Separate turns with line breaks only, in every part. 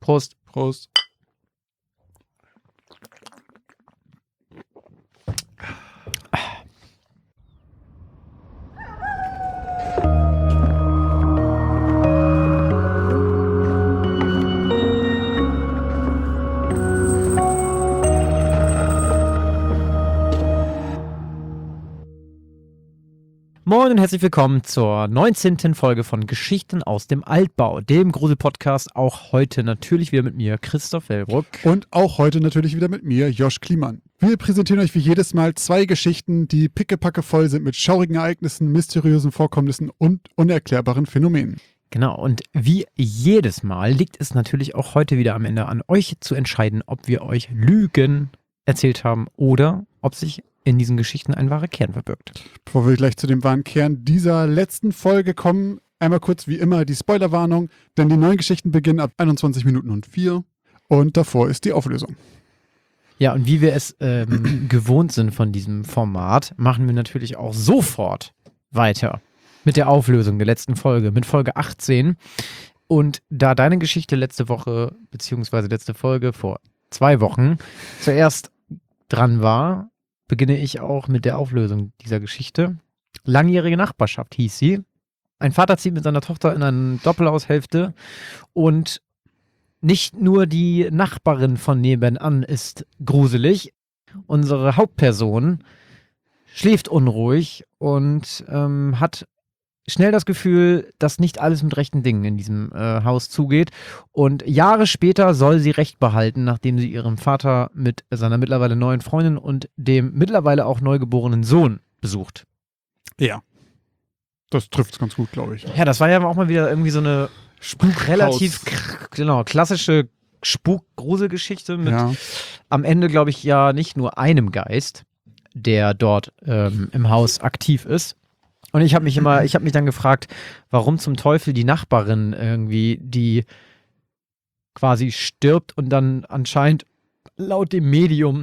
Prost.
Prost.
Moin und herzlich willkommen zur 19. Folge von Geschichten aus dem Altbau, dem Grusel-Podcast. Auch heute natürlich wieder mit mir, Christoph Wellbruck.
Und auch heute natürlich wieder mit mir, Josh Kliemann. Wir präsentieren euch wie jedes Mal 2 Geschichten, die pickepacke voll sind mit schaurigen Ereignissen, mysteriösen Vorkommnissen und unerklärbaren Phänomenen.
Genau, und wie jedes Mal liegt es natürlich auch heute wieder am Ende an euch zu entscheiden, ob wir euch Lügen erzählt haben oder ob sich in diesen Geschichten ein wahrer Kern verbirgt.
Bevor wir gleich zu dem wahren Kern dieser letzten Folge kommen, einmal kurz wie immer die Spoilerwarnung, denn die neuen Geschichten beginnen ab 21 Minuten und 4 und davor ist die Auflösung.
Ja, und wie wir es gewohnt sind von diesem Format, machen wir natürlich auch sofort weiter mit der Auflösung der letzten Folge, mit Folge 18. Und da deine Geschichte letzte Woche, beziehungsweise letzte Folge vor 2 Wochen zuerst dran war, beginne ich auch mit der Auflösung dieser Geschichte. Langjährige Nachbarschaft hieß sie. Ein Vater zieht mit seiner Tochter in eine Doppelhaushälfte und nicht nur die Nachbarin von nebenan ist gruselig. Unsere Hauptperson schläft unruhig und hat schnell das Gefühl, dass nicht alles mit rechten Dingen in diesem Haus zugeht. Und Jahre später soll sie Recht behalten, nachdem sie ihren Vater mit seiner mittlerweile neuen Freundin und dem mittlerweile auch neugeborenen Sohn besucht.
Ja, das trifft es ganz gut, glaube ich.
Ja, das war ja auch mal wieder irgendwie so eine relativ klassische Spuk-Grusel-Geschichte mit am Ende, glaube ich, ja nicht nur einem Geist, der dort im Haus aktiv ist. Und ich habe mich dann gefragt, warum zum Teufel die Nachbarin irgendwie, die quasi stirbt und dann anscheinend laut dem Medium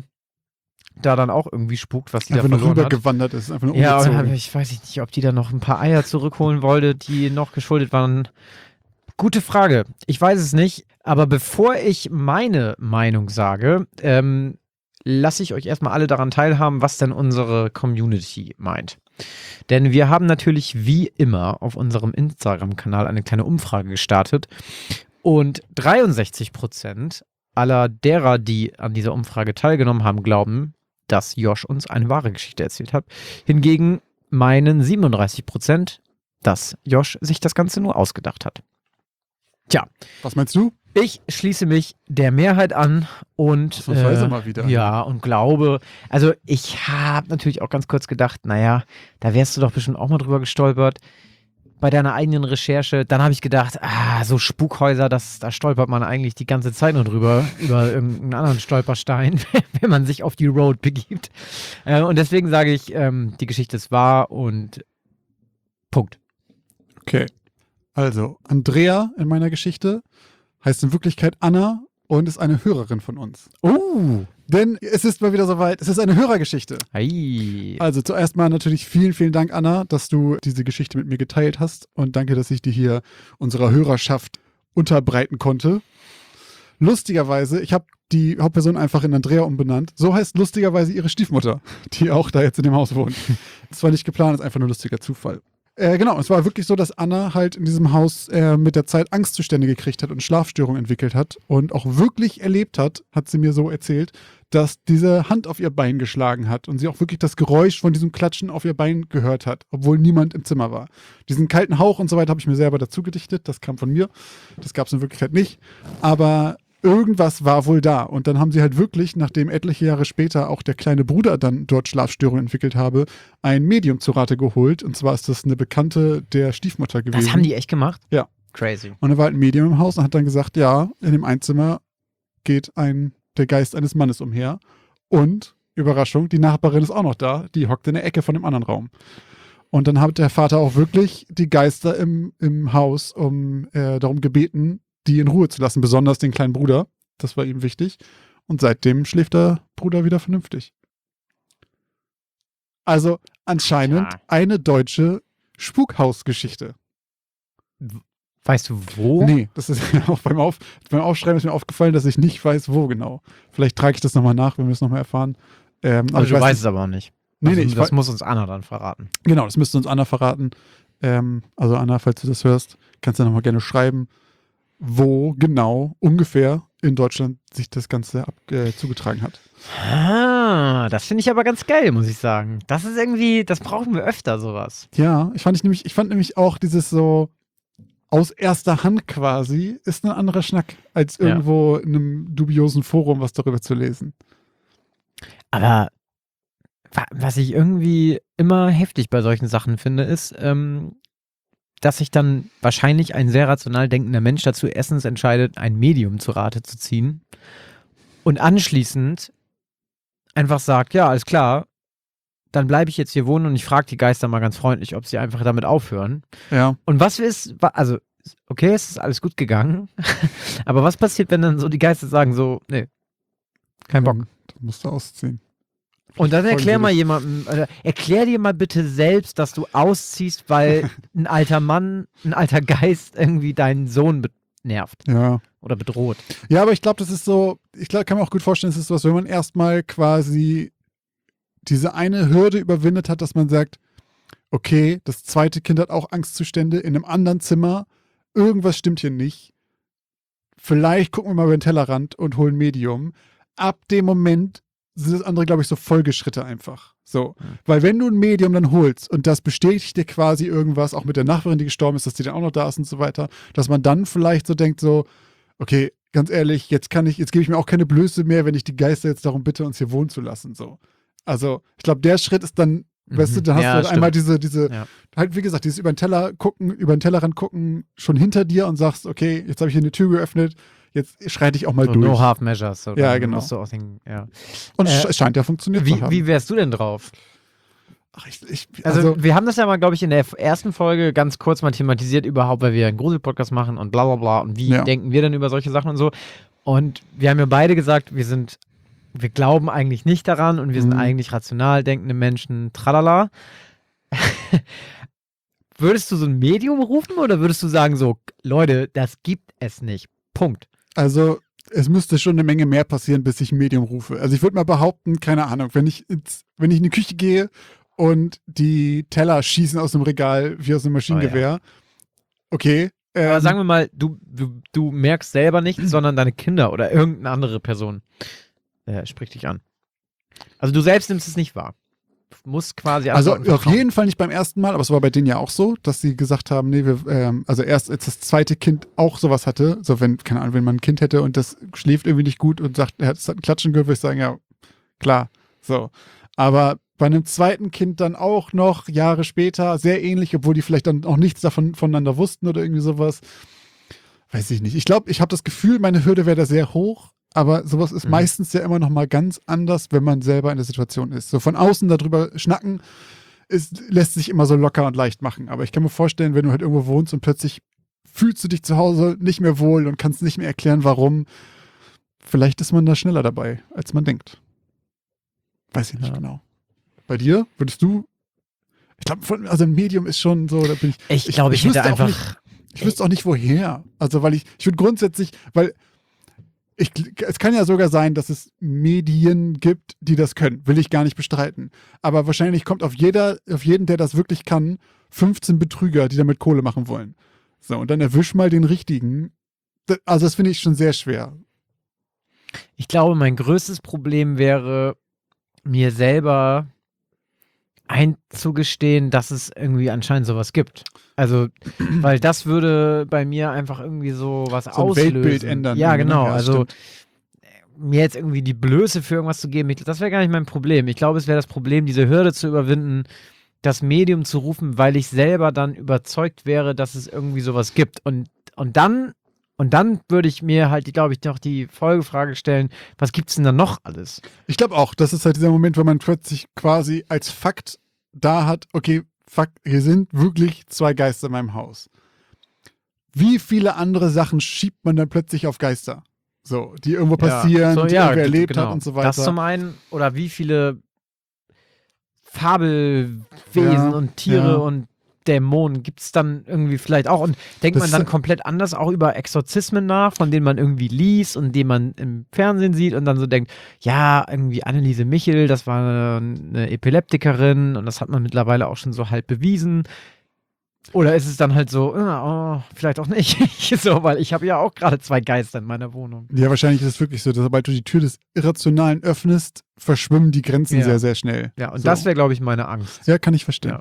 da dann auch irgendwie spukt, was die
einfach
da verloren
nur
hat.
rübergewandert ist, einfach nur
Ja,
umgezogen.
und ich weiß nicht, ob die da noch ein paar Eier zurückholen wollte, die noch geschuldet waren. Gute Frage. Ich weiß es nicht. Aber bevor ich meine Meinung sage, lasse ich euch erstmal alle daran teilhaben, was denn unsere Community meint. Denn wir haben natürlich wie immer auf unserem Instagram-Kanal eine kleine Umfrage gestartet und 63% aller derer, die an dieser Umfrage teilgenommen haben, glauben, dass Josh uns eine wahre Geschichte erzählt hat. Hingegen meinen 37%, dass Josh sich das Ganze nur ausgedacht hat. Tja.
Was meinst du?
Ich schließe mich der Mehrheit an und
mal wieder.
Ja, und glaube, also ich habe natürlich auch ganz kurz gedacht, naja, da wärst du doch bestimmt auch mal drüber gestolpert bei deiner eigenen Recherche. Dann habe ich gedacht, so Spukhäuser, da stolpert man eigentlich die ganze Zeit nur drüber, über irgendeinen anderen Stolperstein, wenn man sich auf die Road begibt. Und deswegen sage ich, die Geschichte ist wahr und Punkt.
Okay, also Andrea in meiner Geschichte heißt in Wirklichkeit Anna und ist eine Hörerin von uns. Denn es ist mal wieder soweit, es ist eine Hörergeschichte.
Ei.
Also zuerst mal natürlich vielen, vielen Dank, Anna, dass du diese Geschichte mit mir geteilt hast und danke, dass ich die hier unserer Hörerschaft unterbreiten konnte. Lustigerweise, ich habe die Hauptperson einfach in Andrea umbenannt. So heißt lustigerweise ihre Stiefmutter, die auch da jetzt in dem Haus wohnt. Das war nicht geplant, das ist einfach nur lustiger Zufall. Genau, es war wirklich so, dass Anna halt in diesem Haus mit der Zeit Angstzustände gekriegt hat und Schlafstörungen entwickelt hat und auch wirklich erlebt hat sie mir so erzählt, dass diese Hand auf ihr Bein geschlagen hat und sie auch wirklich das Geräusch von diesem Klatschen auf ihr Bein gehört hat, obwohl niemand im Zimmer war. Diesen kalten Hauch und so weiter habe ich mir selber dazu gedichtet, das kam von mir, das gab es in Wirklichkeit nicht, aber irgendwas war wohl da. Und dann haben sie halt wirklich, nachdem etliche Jahre später auch der kleine Bruder dann dort Schlafstörungen entwickelt habe, ein Medium zu Rate geholt. Und zwar ist das eine Bekannte der Stiefmutter gewesen.
Das haben die echt gemacht?
Ja.
Crazy.
Und er war halt ein Medium im Haus und hat dann gesagt, ja, in dem Einzimmer geht der Geist eines Mannes umher. Und, Überraschung, die Nachbarin ist auch noch da. Die hockt in der Ecke von dem anderen Raum. Und dann hat der Vater auch wirklich die Geister im Haus darum gebeten, die in Ruhe zu lassen, besonders den kleinen Bruder. Das war ihm wichtig. Und seitdem schläft der Bruder wieder vernünftig. Also anscheinend eine deutsche Spukhausgeschichte.
Weißt du wo?
Nee, das ist auch beim Aufschreiben ist mir aufgefallen, dass ich nicht weiß, wo genau. Vielleicht trage ich das nochmal nach, wenn wir es nochmal erfahren. Aber
Also
ich
du
weiß
weißt
nicht.
es aber auch nicht.
Nee,
Also,
nee,
das muss uns Anna dann verraten.
Genau, das müsste uns Anna verraten. Also Anna, falls du das hörst, kannst du nochmal gerne schreiben, wo genau ungefähr in Deutschland sich das Ganze zugetragen hat.
Das finde ich aber ganz geil, muss ich sagen. Das ist irgendwie, das brauchen wir öfter, sowas.
Ja, ich fand nämlich auch dieses so aus erster Hand quasi ist ein anderer Schnack, als irgendwo in einem dubiosen Forum was darüber zu lesen.
Aber was ich irgendwie immer heftig bei solchen Sachen finde, ist, dass sich dann wahrscheinlich ein sehr rational denkender Mensch dazu erstens entscheidet, ein Medium zu Rate zu ziehen und anschließend einfach sagt, ja, alles klar, dann bleibe ich jetzt hier wohnen und ich frage die Geister mal ganz freundlich, ob sie einfach damit aufhören.
Ja.
Und was ist, also, okay, es ist alles gut gegangen, aber was passiert, wenn dann so die Geister sagen so, nee, kein Bock.
Dann musst du ausziehen.
Und dann erklär dir mal bitte selbst, dass du ausziehst, weil ein alter Mann, ein alter Geist irgendwie deinen Sohn nervt.
Ja.
Oder bedroht.
Ja, aber ich glaube, das ist so, kann mir auch gut vorstellen, es ist sowas, wenn man erstmal quasi diese eine Hürde überwindet hat, dass man sagt, okay, das zweite Kind hat auch Angstzustände in einem anderen Zimmer, irgendwas stimmt hier nicht. Vielleicht gucken wir mal über den Tellerrand und holen Medium. Ab dem Moment sind das andere, glaube ich, so Folgeschritte einfach. So. Weil wenn du ein Medium dann holst und das bestätigt dir quasi irgendwas, auch mit der Nachbarin, die gestorben ist, dass die dann auch noch da ist und so weiter, dass man dann vielleicht so denkt so, okay, ganz ehrlich, jetzt gebe ich mir auch keine Blöße mehr, wenn ich die Geister jetzt darum bitte, uns hier wohnen zu lassen. So. Also, ich glaube, der Schritt ist dann, weißt du, dann hast du halt einmal diese, halt wie gesagt, dieses über den Tellerrand gucken, schon hinter dir und sagst, okay, jetzt habe ich hier eine Tür geöffnet, jetzt schreite ich auch mal
so
durch.
No half measures. So,
ja, genau.
Musst du auch den, ja.
Und es scheint ja funktioniert zu haben.
Wie wärst du denn drauf?
Ach,
also, wir haben das ja mal, glaube ich, in der ersten Folge ganz kurz mal thematisiert überhaupt, weil wir einen Grusel-Podcast machen und bla bla bla und wie denken wir denn über solche Sachen und so. Und wir haben ja beide gesagt, wir glauben eigentlich nicht daran und wir sind eigentlich rational denkende Menschen, tralala. Würdest du so ein Medium rufen oder würdest du sagen so, Leute, das gibt es nicht. Punkt.
Also, es müsste schon eine Menge mehr passieren, bis ich ein Medium rufe. Also ich würde mal behaupten, keine Ahnung, wenn ich in die Küche gehe und die Teller schießen aus dem Regal wie aus einem Maschinengewehr, okay.
Aber sagen wir mal, du merkst selber nichts, sondern deine Kinder oder irgendeine andere Person spricht dich an. Also du selbst nimmst es nicht wahr. Du musst quasi
also auf jeden Fall nicht beim ersten Mal, aber es war bei denen ja auch so, dass sie gesagt haben, nee, also erst als das zweite Kind auch sowas hatte, so wenn, keine Ahnung, wenn man ein Kind hätte und das schläft irgendwie nicht gut und sagt, es hat einen Klatschen gehört, würde ich sagen, ja, klar, so. Aber bei einem zweiten Kind dann auch noch Jahre später sehr ähnlich, obwohl die vielleicht dann auch nichts davon voneinander wussten oder irgendwie sowas. Weiß ich nicht. Ich glaube, ich habe das Gefühl, meine Hürde wäre da sehr hoch, aber sowas ist meistens ja immer noch mal ganz anders, wenn man selber in der Situation ist. So von außen darüber schnacken, lässt sich immer so locker und leicht machen. Aber ich kann mir vorstellen, wenn du halt irgendwo wohnst und plötzlich fühlst du dich zu Hause nicht mehr wohl und kannst nicht mehr erklären, warum, vielleicht ist man da schneller dabei, als man denkt. Weiß ich nicht genau. Bei dir? Würdest du? Ich glaube, also ein Medium ist schon so, da bin ich.
Ich glaube, ich hätte einfach.
Ich wüsste auch nicht, woher. Also, weil ich würde grundsätzlich, es kann ja sogar sein, dass es Medien gibt, die das können. Will ich gar nicht bestreiten. Aber wahrscheinlich kommt auf jeden, der das wirklich kann, 15 Betrüger, die damit Kohle machen wollen. So, und dann erwisch mal den richtigen. Also, das finde ich schon sehr schwer.
Ich glaube, mein größtes Problem wäre, mir selber einzugestehen, dass es irgendwie anscheinend sowas gibt. Also, weil das würde bei mir einfach irgendwie so was auslösen.
Ein Weltbild ändern.
Ja, genau.
Ja,
also mir jetzt irgendwie die Blöße für irgendwas zu geben, das wäre gar nicht mein Problem. Ich glaube, es wäre das Problem, diese Hürde zu überwinden, das Medium zu rufen, weil ich selber dann überzeugt wäre, dass es irgendwie sowas gibt. Und dann würde ich mir halt, glaube ich, noch die Folgefrage stellen, was gibt's denn da noch alles?
Ich glaube auch, das ist halt dieser Moment, wenn man plötzlich quasi als Fakt da hat, okay, Fakt, hier sind wirklich 2 Geister in meinem Haus. Wie viele andere Sachen schiebt man dann plötzlich auf Geister? So, die irgendwo passieren, die irgendwer erlebt hat und so weiter.
Das zum einen, oder wie viele Fabelwesen und Tiere und Dämonen gibt es dann irgendwie vielleicht auch. Und denkt man dann komplett anders auch über Exorzismen nach, von denen man irgendwie liest und die man im Fernsehen sieht und dann so denkt, ja, irgendwie Anneliese Michel, das war eine Epileptikerin und das hat man mittlerweile auch schon so halb bewiesen. Oder ist es dann halt so, vielleicht auch nicht, so, weil ich habe ja auch gerade 2 Geister in meiner Wohnung.
Ja, wahrscheinlich ist es wirklich so, dass sobald du die Tür des Irrationalen öffnest, verschwimmen die Grenzen sehr, sehr schnell.
Ja, und das wäre, glaube ich, meine Angst.
Ja, kann ich verstehen.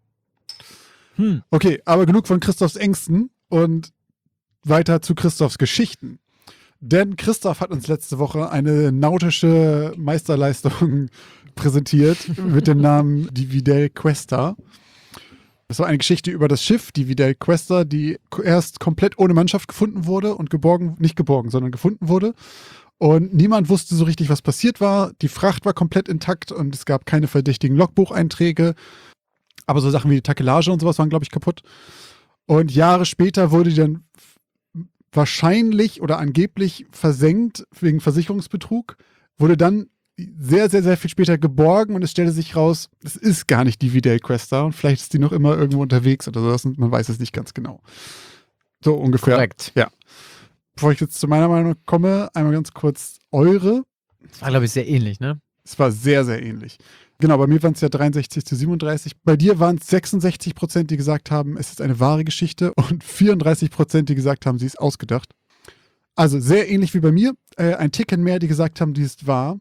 Ja.
Okay, aber genug von Christophs Ängsten und weiter zu Christophs Geschichten. Denn Christoph hat uns letzte Woche eine nautische Meisterleistung präsentiert mit dem Namen die Vidal Questa. Das war eine Geschichte über das Schiff, die Vidal Questa, die erst komplett ohne Mannschaft gefunden wurde und sondern gefunden wurde. Und niemand wusste so richtig, was passiert war. Die Fracht war komplett intakt und es gab keine verdächtigen Logbucheinträge. Aber so Sachen wie die Takelage und sowas waren, glaube ich, kaputt. Und Jahre später wurde die dann wahrscheinlich oder angeblich versenkt wegen Versicherungsbetrug, wurde dann sehr, sehr, sehr viel später geborgen und es stellte sich raus, es ist gar nicht die Vidal Questa und vielleicht ist die noch immer irgendwo unterwegs oder sowas und man weiß es nicht ganz genau. So ungefähr.
Korrekt.
Ja. Bevor ich jetzt zu meiner Meinung komme, einmal ganz kurz eure.
Das war, glaube ich, sehr ähnlich, ne?
Es war sehr, sehr ähnlich. Genau, bei mir waren es ja 63-37. Bei dir waren es 66%, die gesagt haben, es ist eine wahre Geschichte und 34%, die gesagt haben, sie ist ausgedacht. Also sehr ähnlich wie bei mir. Ein Ticken mehr, die gesagt haben, die ist wahr.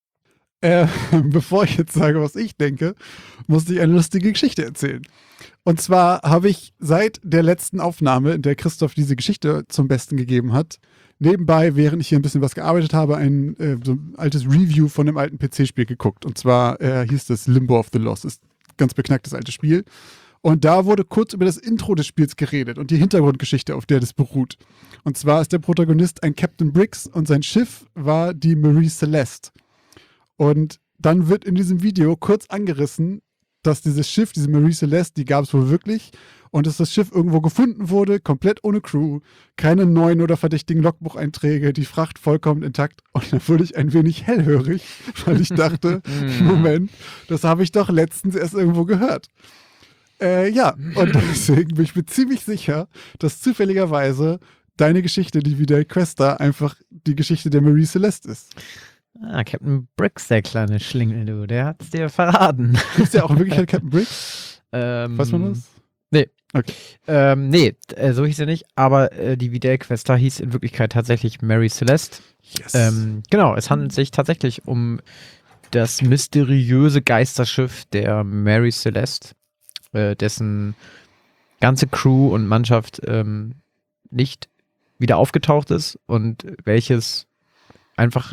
Bevor ich jetzt sage, was ich denke, musste ich eine lustige Geschichte erzählen. Und zwar habe ich seit der letzten Aufnahme, in der Christoph diese Geschichte zum Besten gegeben hat, nebenbei, während ich hier ein bisschen was gearbeitet habe, so ein altes Review von einem alten PC-Spiel geguckt. Und zwar hieß das Limbo of the Lost. Ist ein ganz beknacktes altes Spiel. Und da wurde kurz über das Intro des Spiels geredet und die Hintergrundgeschichte, auf der das beruht. Und zwar ist der Protagonist ein Captain Briggs und sein Schiff war die Marie Celeste. Und dann wird in diesem Video kurz angerissen, dass dieses Schiff, diese Marie Celeste, die gab es wohl wirklich und dass das Schiff irgendwo gefunden wurde, komplett ohne Crew, keine neuen oder verdächtigen Logbucheinträge, die Fracht vollkommen intakt. Und dann wurde ich ein wenig hellhörig, weil ich dachte, Moment, das habe ich doch letztens erst irgendwo gehört. Ja, und deswegen bin ich mir ziemlich sicher, dass zufälligerweise deine Geschichte, die Vidal Questa, einfach die Geschichte der Marie Celeste ist.
Ah, Captain Briggs, der kleine Schlingel, du, der hat's dir verraten.
Ist der auch in Wirklichkeit Captain Briggs? Weiß man das?
Nee.
Okay.
Nee, so hieß er nicht, aber die Vidal Questa hieß in Wirklichkeit tatsächlich Mary Celeste.
Yes.
Genau, es handelt sich tatsächlich um das mysteriöse Geisterschiff der Mary Celeste, dessen ganze Crew und Mannschaft nicht wieder aufgetaucht ist und welches einfach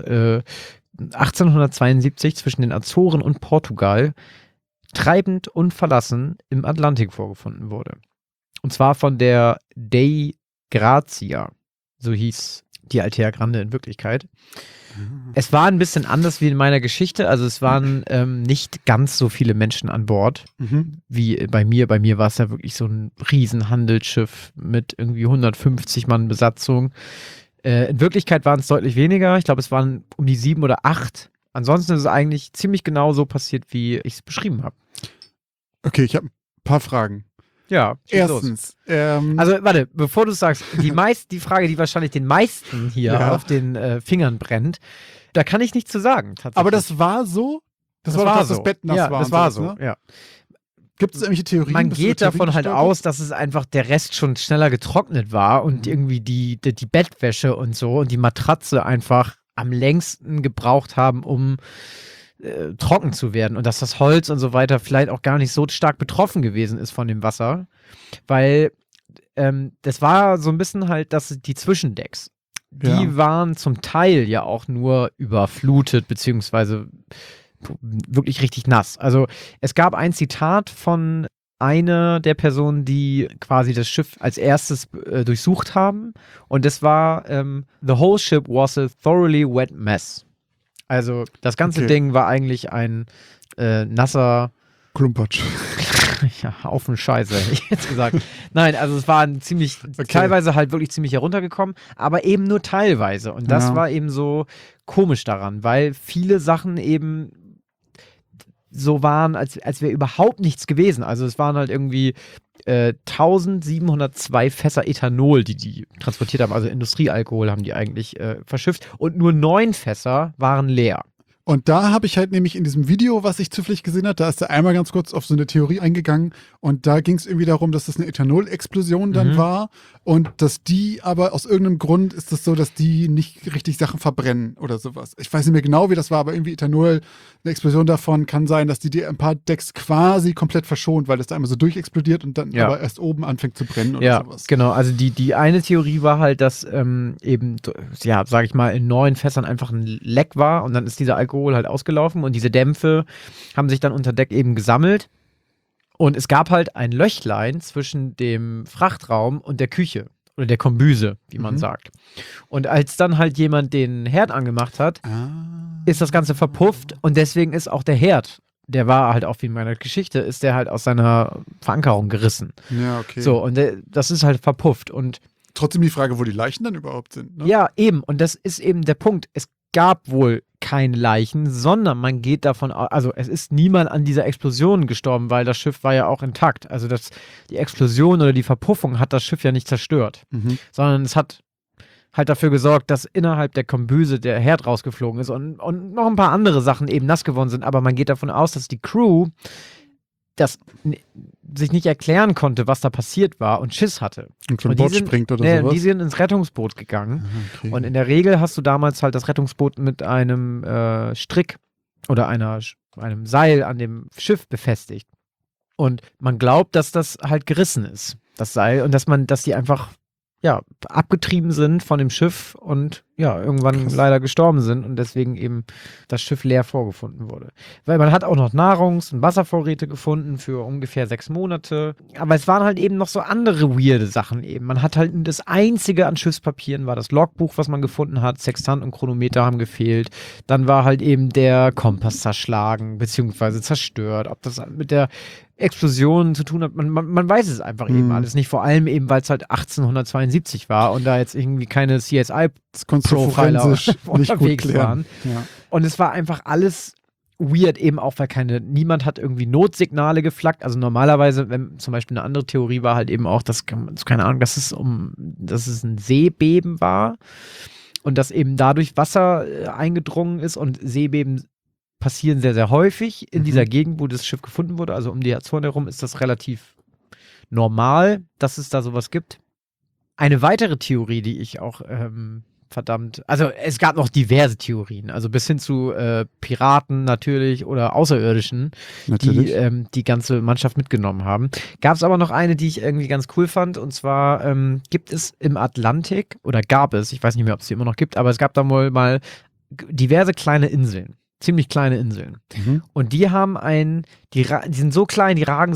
1872 zwischen den Azoren und Portugal treibend und verlassen im Atlantik vorgefunden wurde. Und zwar von der Dei Grazia, so hieß die Altea Grande in Wirklichkeit. Es war ein bisschen anders wie in meiner Geschichte, also es waren nicht ganz so viele Menschen an Bord wie bei mir. Bei mir war es ja wirklich so ein Riesenhandelsschiff mit irgendwie 150 Mann Besatzung. In Wirklichkeit waren es deutlich weniger. Ich glaube, es waren um die 7 oder 8. Ansonsten ist es eigentlich ziemlich genau so passiert, wie ich es beschrieben habe.
Okay, ich habe ein paar Fragen.
Ja,
erstens.
Also, warte, bevor du sagst, die Frage, die wahrscheinlich den meisten hier auf den Fingern brennt, da kann ich nichts zu sagen, tatsächlich.
Aber das war so? Das war doch, dass das Bett nass
ja,
war.
Das war
so,
so,
ne?
ja.
Gibt es irgendwelche Theorien?
Man geht davon halt aus, dass es einfach der Rest schon schneller getrocknet war und irgendwie die Bettwäsche und so und die Matratze einfach am längsten gebraucht haben, um trocken zu werden und dass das Holz und so weiter vielleicht auch gar nicht so stark betroffen gewesen ist von dem Wasser, weil das war so ein bisschen halt, dass die Zwischendecks, die waren zum Teil ja auch nur überflutet, beziehungsweise wirklich richtig nass. Also es gab ein Zitat von einer der Personen, die quasi das Schiff als erstes durchsucht haben und das war The whole ship was a thoroughly wet mess. Also das ganze Ding war eigentlich ein nasser
Klumpatsch.
Ja, auf den Scheiße, hätte ich jetzt gesagt. Nein, also es war ein ziemlich, teilweise halt wirklich ziemlich heruntergekommen, aber eben nur teilweise. Und das war eben so komisch daran, weil viele Sachen eben so waren, als wäre überhaupt nichts gewesen. Also es waren halt irgendwie 1702 Fässer Ethanol, die transportiert haben, also Industriealkohol haben die eigentlich verschifft und nur 9 Fässer waren leer.
Und da habe ich halt nämlich in diesem Video, was ich zufällig gesehen habe, da ist er einmal ganz kurz auf so eine Theorie eingegangen und da ging es irgendwie darum, dass das eine Ethanol-Explosion dann war und dass die aber aus irgendeinem Grund ist es so, dass die nicht richtig Sachen verbrennen oder sowas. Ich weiß nicht mehr genau, wie das war, aber irgendwie Ethanol, eine Explosion davon kann sein, dass die ein paar Decks quasi komplett verschont, weil das da einmal so durchexplodiert und dann aber erst oben anfängt zu brennen oder sowas.
Genau. Also die eine Theorie war halt, dass eben, ja, sag ich mal, in 9 Fässern einfach ein Leck war und dann ist dieser Alkohol halt ausgelaufen und diese Dämpfe haben sich dann unter Deck eben gesammelt und es gab halt ein Löchlein zwischen dem Frachtraum und der Küche oder der Kombüse, wie man sagt. Und als dann halt jemand den Herd angemacht hat, ist das Ganze verpufft und deswegen ist auch der Herd, der war halt auch wie in meiner Geschichte, ist der halt aus seiner Verankerung gerissen.
Ja, okay.
So, und das ist halt verpufft und
trotzdem die Frage, wo die Leichen dann überhaupt sind. Ne?
Ja, eben. Und das ist eben der Punkt. Es gab wohl keine Leichen, sondern man geht davon aus, also es ist niemand an dieser Explosion gestorben, weil das Schiff war ja auch intakt. Also die Explosion oder die Verpuffung hat das Schiff ja nicht zerstört, sondern es hat halt dafür gesorgt, dass innerhalb der Kombüse der Herd rausgeflogen ist und noch ein paar andere Sachen eben nass geworden sind. Aber man geht davon aus, dass die Crew das sich nicht erklären konnte, was da passiert war und Schiss hatte.
Und von Bord springt oder sowas?
Die sind ins Rettungsboot gegangen.
Okay.
Und in der Regel hast du damals halt das Rettungsboot mit einem Strick oder einem Seil an dem Schiff befestigt. Und man glaubt, dass das halt gerissen ist, das Seil, und dass die einfach abgetrieben sind von dem Schiff und irgendwann leider gestorben sind und deswegen eben das Schiff leer vorgefunden wurde. Weil man hat auch noch Nahrungs- und Wasservorräte gefunden für ungefähr 6 Monate. Aber es waren halt eben noch so andere weirde Sachen eben. Man hat halt das Einzige an Schiffspapieren war das Logbuch, was man gefunden hat. Sextant und Chronometer haben gefehlt. Dann war halt eben der Kompass zerschlagen bzw. zerstört. Ob das mit der Explosionen zu tun hat, man weiß es einfach eben alles nicht, vor allem eben, weil es halt 1872 war und da jetzt irgendwie keine CSI-Profiler unterwegs waren.
Ja.
Und es war einfach alles weird, eben auch, weil niemand hat irgendwie Notsignale geflaggt. Also normalerweise, wenn zum Beispiel eine andere Theorie war halt eben auch, dass es ein Seebeben war und dass eben dadurch Wasser eingedrungen ist und Seebeben passieren sehr, sehr häufig in dieser Gegend, wo das Schiff gefunden wurde. Also um die Azore herum ist das relativ normal, dass es da sowas gibt. Eine weitere Theorie, die ich auch also es gab noch diverse Theorien, also bis hin zu Piraten natürlich oder Außerirdischen, die ganze Mannschaft mitgenommen haben. Gab es aber noch eine, die ich irgendwie ganz cool fand, und zwar gibt es im Atlantik, oder gab es, ich weiß nicht mehr, ob es die immer noch gibt, aber es gab da wohl mal diverse kleine Inseln. Ziemlich kleine Inseln. Und die haben die sind so klein, die ragen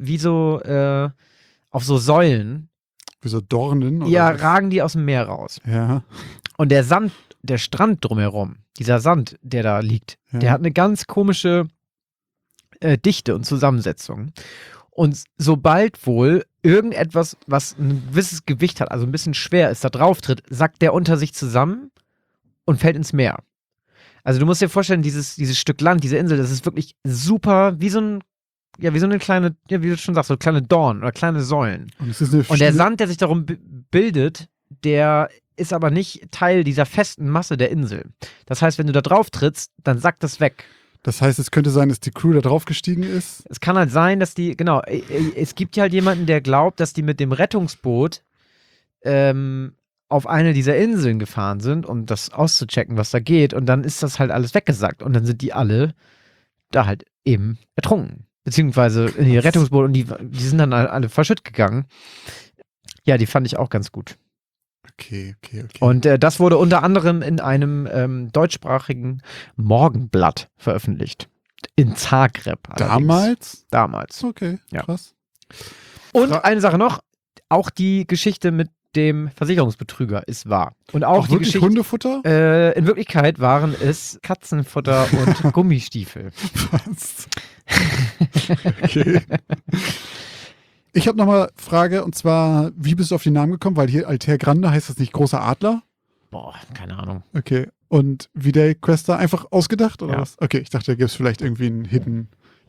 auf so Säulen.
Wie so Dornen? Oder
ja,
was?
ragen die aus dem Meer raus.
Ja.
Und der Strand drumherum, dieser Sand, der da liegt, der hat eine ganz komische Dichte und Zusammensetzung. Und sobald wohl irgendetwas, was ein gewisses Gewicht hat, also ein bisschen schwer ist, da drauf tritt, sackt der unter sich zusammen und fällt ins Meer. Also du musst dir vorstellen, dieses Stück Land, diese Insel, das ist wirklich super, wie so eine kleine, wie du schon sagst, so kleine Dornen oder kleine Säulen. Und der Sand, der sich darum bildet, der ist aber nicht Teil dieser festen Masse der Insel. Das heißt, wenn du da drauf trittst, dann sackt das weg.
Das heißt, es könnte sein, dass die Crew da drauf gestiegen ist?
Es kann halt sein, dass es gibt ja halt jemanden, der glaubt, dass die mit dem Rettungsboot auf eine dieser Inseln gefahren sind, um das auszuchecken, was da geht, und dann ist das halt alles weggesackt und dann sind die alle da halt eben ertrunken. Beziehungsweise in ihr Rettungsboot und die sind dann alle verschütt gegangen. Ja, die fand ich auch ganz gut.
Okay.
Und das wurde unter anderem in einem deutschsprachigen Morgenblatt veröffentlicht. In Zagreb.
Damals?
Damals.
Okay,
ja.
Krass.
Und eine Sache noch, auch die Geschichte mit dem Versicherungsbetrüger ist wahr. Und auch die
wirklich
Geschichte.
Hundefutter?
In Wirklichkeit waren es Katzenfutter und Gummistiefel.
Was? Okay. Ich habe nochmal eine Frage, und zwar, wie bist du auf den Namen gekommen? Weil hier Altair Grande heißt das nicht großer Adler?
Boah, keine Ahnung.
Okay. Und wie der Quester einfach ausgedacht oder
Ja.
was? Okay, ich dachte, da gibt es vielleicht irgendwie einen Hidden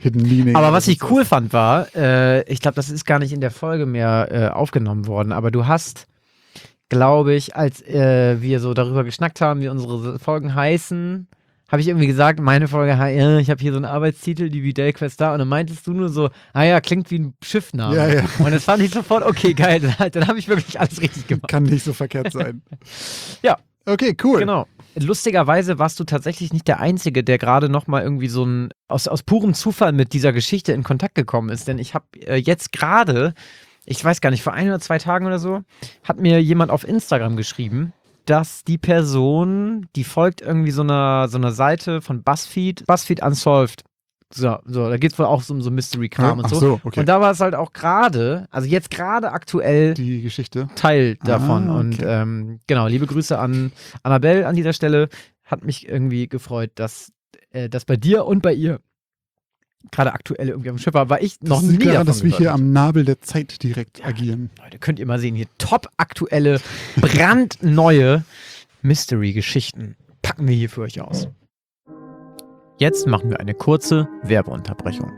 Hidden Meaning.
Aber was ich cool fand war, ich glaube, das ist gar nicht in der Folge mehr aufgenommen worden, aber du hast, glaube ich, als wir so darüber geschnackt haben, wie unsere Folgen heißen, habe ich irgendwie gesagt, meine Folge, ich habe hier so einen Arbeitstitel, die wie Delquest da, und dann meintest du nur so, klingt wie ein Schiffname.
Ja, ja.
Und das fand ich sofort, okay, geil, dann habe ich wirklich alles richtig gemacht.
Kann nicht so verkehrt sein.
Ja.
Okay, cool.
Genau. Lustigerweise warst du tatsächlich nicht der Einzige, der gerade nochmal irgendwie so aus purem Zufall mit dieser Geschichte in Kontakt gekommen ist. Denn ich habe jetzt gerade, ich weiß gar nicht, vor 1 oder 2 Tagen oder so, hat mir jemand auf Instagram geschrieben, dass die Person, die folgt irgendwie so einer Seite von BuzzFeed Unsolved. So, da geht es wohl auch um so Mystery-Kram und so.
Ach so, okay.
Und da war es halt auch gerade, also jetzt gerade aktuell
Die Geschichte.
Teil davon.
Okay.
Und genau, liebe Grüße an Annabelle an dieser Stelle. Hat mich irgendwie gefreut, dass das bei dir und bei ihr gerade aktuell irgendwie am Schiff war, weil ich noch
Das
nie
liegt daran,
davon
dass wir
gehört
hier
hatte.
am Nabel der Zeit direkt agieren.
Leute, könnt ihr mal sehen, hier top aktuelle, brandneue Mystery-Geschichten packen wir hier für euch aus. Jetzt machen wir eine kurze Werbeunterbrechung.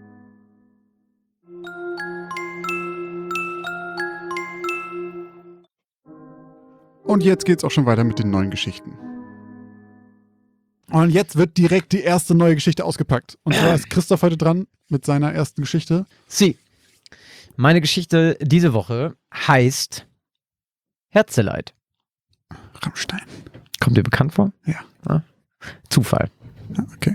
Und jetzt geht's auch schon weiter mit den neuen Geschichten. Und jetzt wird direkt die erste neue Geschichte ausgepackt. Und zwar ist Christoph heute dran mit seiner ersten Geschichte.
Meine Geschichte diese Woche heißt Herzeleid.
Rammstein.
Kommt dir bekannt vor?
Ja.
Zufall.
Ja, okay.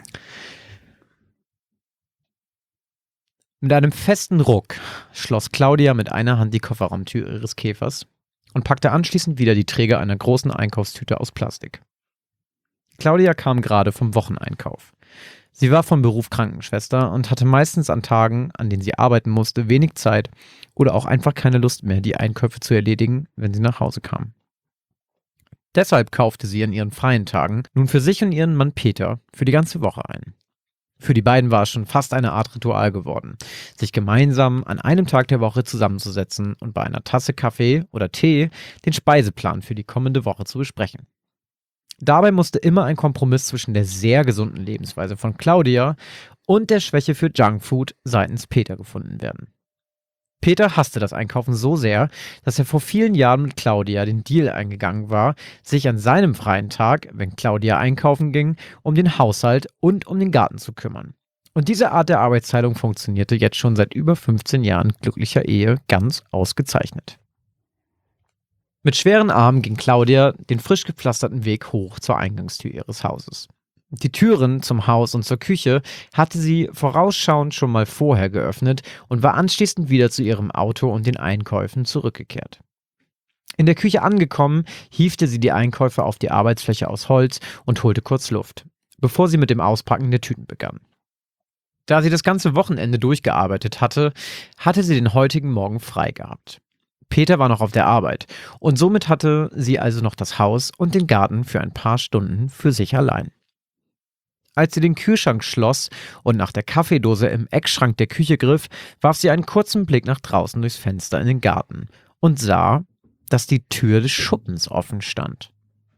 Mit einem festen Ruck schloss Claudia mit einer Hand die Kofferraumtür ihres Käfers und packte anschließend wieder die Träger einer großen Einkaufstüte aus Plastik. Claudia kam gerade vom Wocheneinkauf. Sie war von Beruf Krankenschwester und hatte meistens an Tagen, an denen sie arbeiten musste, wenig Zeit oder auch einfach keine Lust mehr, die Einkäufe zu erledigen, wenn sie nach Hause kam. Deshalb kaufte sie an ihren freien Tagen nun für sich und ihren Mann Peter für die ganze Woche ein. Für die beiden war es schon fast eine Art Ritual geworden, sich gemeinsam an einem Tag der Woche zusammenzusetzen und bei einer Tasse Kaffee oder Tee den Speiseplan für die kommende Woche zu besprechen. Dabei musste immer ein Kompromiss zwischen der sehr gesunden Lebensweise von Claudia und der Schwäche für Junkfood seitens Peter gefunden werden. Peter hasste das Einkaufen so sehr, dass er vor vielen Jahren mit Claudia den Deal eingegangen war, sich an seinem freien Tag, wenn Claudia einkaufen ging, um den Haushalt und um den Garten zu kümmern. Und diese Art der Arbeitsteilung funktionierte jetzt schon seit über 15 Jahren glücklicher Ehe ganz ausgezeichnet. Mit schweren Armen ging Claudia den frisch gepflasterten Weg hoch zur Eingangstür ihres Hauses. Die Türen zum Haus und zur Küche hatte sie vorausschauend schon mal vorher geöffnet und war anschließend wieder zu ihrem Auto und den Einkäufen zurückgekehrt. In der Küche angekommen, hiefte sie die Einkäufe auf die Arbeitsfläche aus Holz und holte kurz Luft, bevor sie mit dem Auspacken der Tüten begann. Da sie das ganze Wochenende durchgearbeitet hatte, hatte sie den heutigen Morgen frei gehabt. Peter war noch auf der Arbeit und somit hatte sie also noch das Haus und den Garten für ein paar Stunden für sich allein. Als sie den Kühlschrank schloss und nach der Kaffeedose im Eckschrank der Küche griff, warf sie einen kurzen Blick nach draußen durchs Fenster in den Garten und sah, dass die Tür des Schuppens offen stand.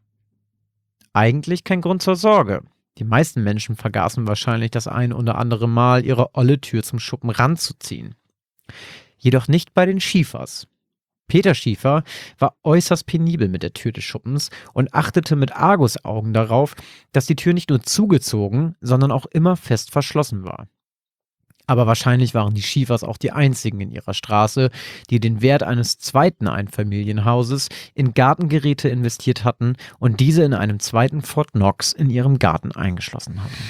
Eigentlich kein Grund zur Sorge. Die meisten Menschen vergaßen wahrscheinlich das ein oder andere Mal, ihre olle Tür zum Schuppen ranzuziehen. Jedoch nicht bei den Schiefers. Peter Schiefer war äußerst penibel mit der Tür des Schuppens und achtete mit Argusaugen darauf, dass die Tür nicht nur zugezogen, sondern auch immer fest verschlossen war. Aber wahrscheinlich waren die Schiefers auch die einzigen in ihrer Straße, die den Wert eines zweiten Einfamilienhauses in Gartengeräte investiert hatten und diese in einem zweiten Fort Knox in ihrem Garten eingeschlossen hatten.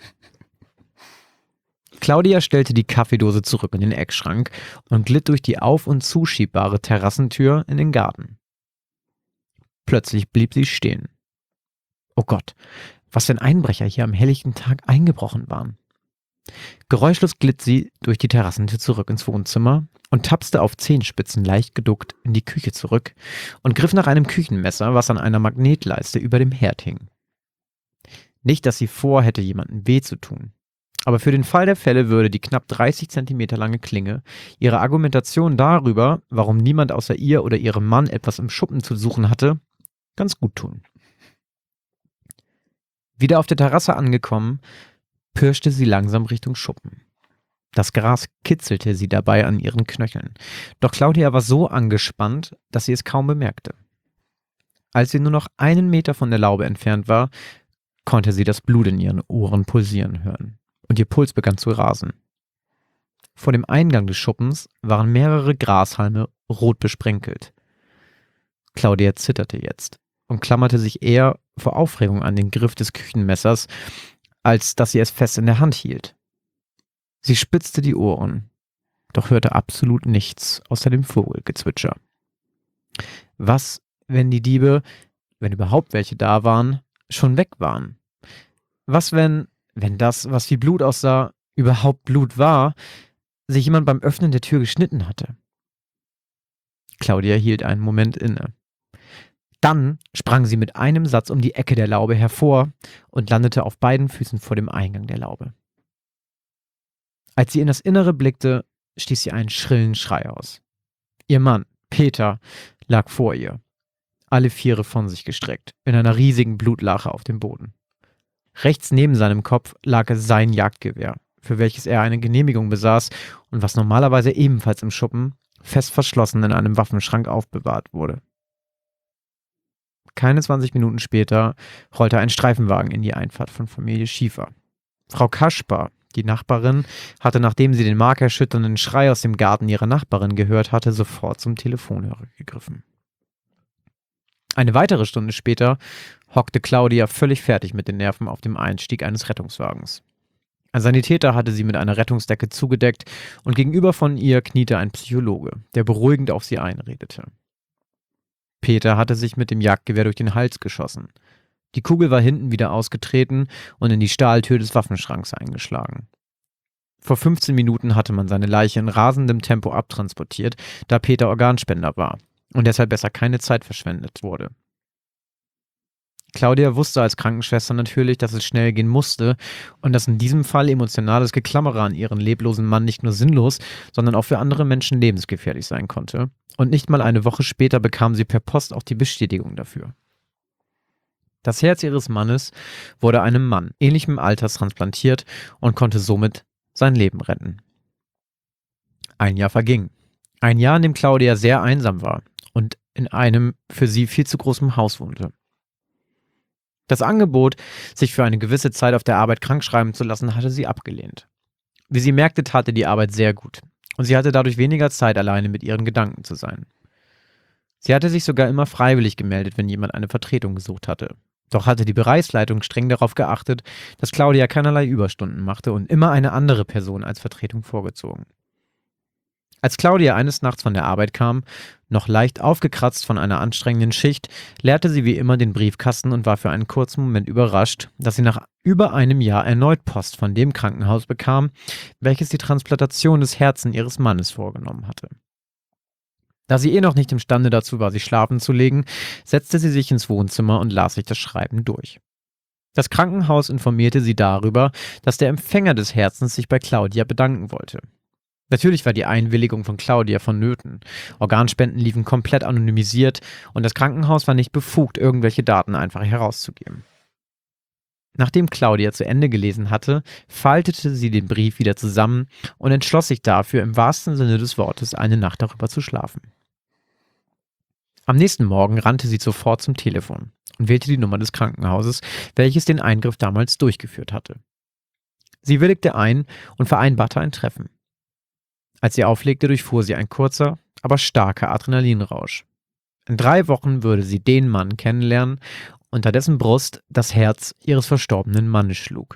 Claudia stellte die Kaffeedose zurück in den Eckschrank und glitt durch die auf- und zuschiebbare Terrassentür in den Garten. Plötzlich blieb sie stehen. Oh Gott, was für ein Einbrecher hier am helllichten Tag eingebrochen waren. Geräuschlos glitt sie durch die Terrassentür zurück ins Wohnzimmer und tapste auf Zehenspitzen leicht geduckt in die Küche zurück und griff nach einem Küchenmesser, was an einer Magnetleiste über dem Herd hing. Nicht, dass sie vorhätte, jemandem weh zu tun. Aber für den Fall der Fälle würde die knapp 30 Zentimeter lange Klinge ihre Argumentation darüber, warum niemand außer ihr oder ihrem Mann etwas im Schuppen zu suchen hatte, ganz gut tun. Wieder auf der Terrasse angekommen, pirschte sie langsam Richtung Schuppen. Das Gras kitzelte sie dabei an ihren Knöcheln. Doch Claudia war so angespannt, dass sie es kaum bemerkte. Als sie nur noch 1 Meter von der Laube entfernt war, konnte sie das Blut in ihren Ohren pulsieren hören. Und ihr Puls begann zu rasen. Vor dem Eingang des Schuppens waren mehrere Grashalme rot besprenkelt. Claudia zitterte jetzt und klammerte sich eher vor Aufregung an den Griff des Küchenmessers, als dass sie es fest in der Hand hielt. Sie spitzte die Ohren, doch hörte absolut nichts außer dem Vogelgezwitscher. Was, wenn die Diebe, wenn überhaupt welche da waren, schon weg waren? Was, wenn das, was wie Blut aussah, überhaupt Blut war, sich jemand beim Öffnen der Tür geschnitten hatte? Claudia hielt einen Moment inne. Dann sprang sie mit einem Satz um die Ecke der Laube hervor und landete auf beiden Füßen vor dem Eingang der Laube. Als sie in das Innere blickte, stieß sie einen schrillen Schrei aus. Ihr Mann, Peter, lag vor ihr, alle Viere von sich gestreckt, in einer riesigen Blutlache auf dem Boden. Rechts neben seinem Kopf lag sein Jagdgewehr, für welches er eine Genehmigung besaß und was normalerweise ebenfalls im Schuppen fest verschlossen in einem Waffenschrank aufbewahrt wurde. Keine 20 Minuten später rollte ein Streifenwagen in die Einfahrt von Familie Schiefer. Frau Kaspar, die Nachbarin, hatte, nachdem sie den markerschütternden Schrei aus dem Garten ihrer Nachbarin gehört hatte, sofort zum Telefonhörer gegriffen. Eine weitere Stunde später hockte Claudia völlig fertig mit den Nerven auf dem Einstieg eines Rettungswagens. Ein Sanitäter hatte sie mit einer Rettungsdecke zugedeckt und gegenüber von ihr kniete ein Psychologe, der beruhigend auf sie einredete. Peter hatte sich mit dem Jagdgewehr durch den Hals geschossen. Die Kugel war hinten wieder ausgetreten und in die Stahltür des Waffenschranks eingeschlagen. Vor 15 Minuten hatte man seine Leiche in rasendem Tempo abtransportiert, da Peter Organspender war und deshalb besser keine Zeit verschwendet wurde. Claudia wusste als Krankenschwester natürlich, dass es schnell gehen musste und dass in diesem Fall emotionales Geklammere an ihren leblosen Mann nicht nur sinnlos, sondern auch für andere Menschen lebensgefährlich sein konnte. Und nicht mal eine Woche später bekam sie per Post auch die Bestätigung dafür. Das Herz ihres Mannes wurde einem Mann ähnlichem Alters transplantiert und konnte somit sein Leben retten. 1 Jahr verging. Ein Jahr, in dem Claudia sehr einsam war und in einem für sie viel zu großen Haus wohnte. Das Angebot, sich für eine gewisse Zeit auf der Arbeit krankschreiben zu lassen, hatte sie abgelehnt. Wie sie merkte, tat ihr die Arbeit sehr gut und sie hatte dadurch weniger Zeit, alleine mit ihren Gedanken zu sein. Sie hatte sich sogar immer freiwillig gemeldet, wenn jemand eine Vertretung gesucht hatte. Doch hatte die Bereichsleitung streng darauf geachtet, dass Claudia keinerlei Überstunden machte und immer eine andere Person als Vertretung vorgezogen. Als Claudia eines Nachts von der Arbeit kam, noch leicht aufgekratzt von einer anstrengenden Schicht, leerte sie wie immer den Briefkasten und war für einen kurzen Moment überrascht, dass sie nach über einem Jahr erneut Post von dem Krankenhaus bekam, welches die Transplantation des Herzens ihres Mannes vorgenommen hatte. Da sie noch nicht imstande dazu war, sich schlafen zu legen, setzte sie sich ins Wohnzimmer und las sich das Schreiben durch. Das Krankenhaus informierte sie darüber, dass der Empfänger des Herzens sich bei Claudia bedanken wollte. Natürlich war die Einwilligung von Claudia vonnöten. Organspenden liefen komplett anonymisiert und das Krankenhaus war nicht befugt, irgendwelche Daten einfach herauszugeben. Nachdem Claudia zu Ende gelesen hatte, faltete sie den Brief wieder zusammen und entschloss sich dafür, im wahrsten Sinne des Wortes, eine Nacht darüber zu schlafen. Am nächsten Morgen rannte sie sofort zum Telefon und wählte die Nummer des Krankenhauses, welches den Eingriff damals durchgeführt hatte. Sie willigte ein und vereinbarte ein Treffen. Als sie auflegte, durchfuhr sie ein kurzer, aber starker Adrenalinrausch. In 3 Wochen würde sie den Mann kennenlernen, unter dessen Brust das Herz ihres verstorbenen Mannes schlug.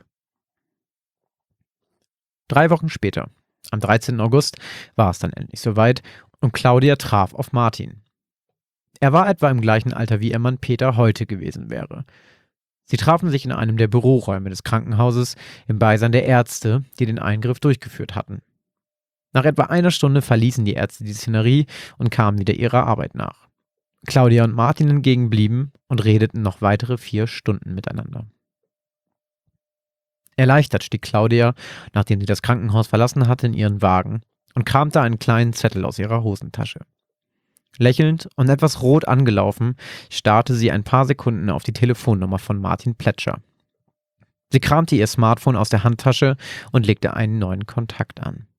3 Wochen später, am 13. August, war es dann endlich soweit und Claudia traf auf Martin. Er war etwa im gleichen Alter wie ihr Mann Peter heute gewesen wäre. Sie trafen sich in einem der Büroräume des Krankenhauses im Beisein der Ärzte, die den Eingriff durchgeführt hatten. Nach etwa 1 Stunde verließen die Ärzte die Szenerie und kamen wieder ihrer Arbeit nach. Claudia und Martin hingegen blieben und redeten noch weitere 4 Stunden miteinander. Erleichtert stieg Claudia, nachdem sie das Krankenhaus verlassen hatte, in ihren Wagen und kramte einen kleinen Zettel aus ihrer Hosentasche. Lächelnd und etwas rot angelaufen, starrte sie ein paar Sekunden auf die Telefonnummer von Martin Pletscher. Sie kramte ihr Smartphone aus der Handtasche und legte einen neuen Kontakt an.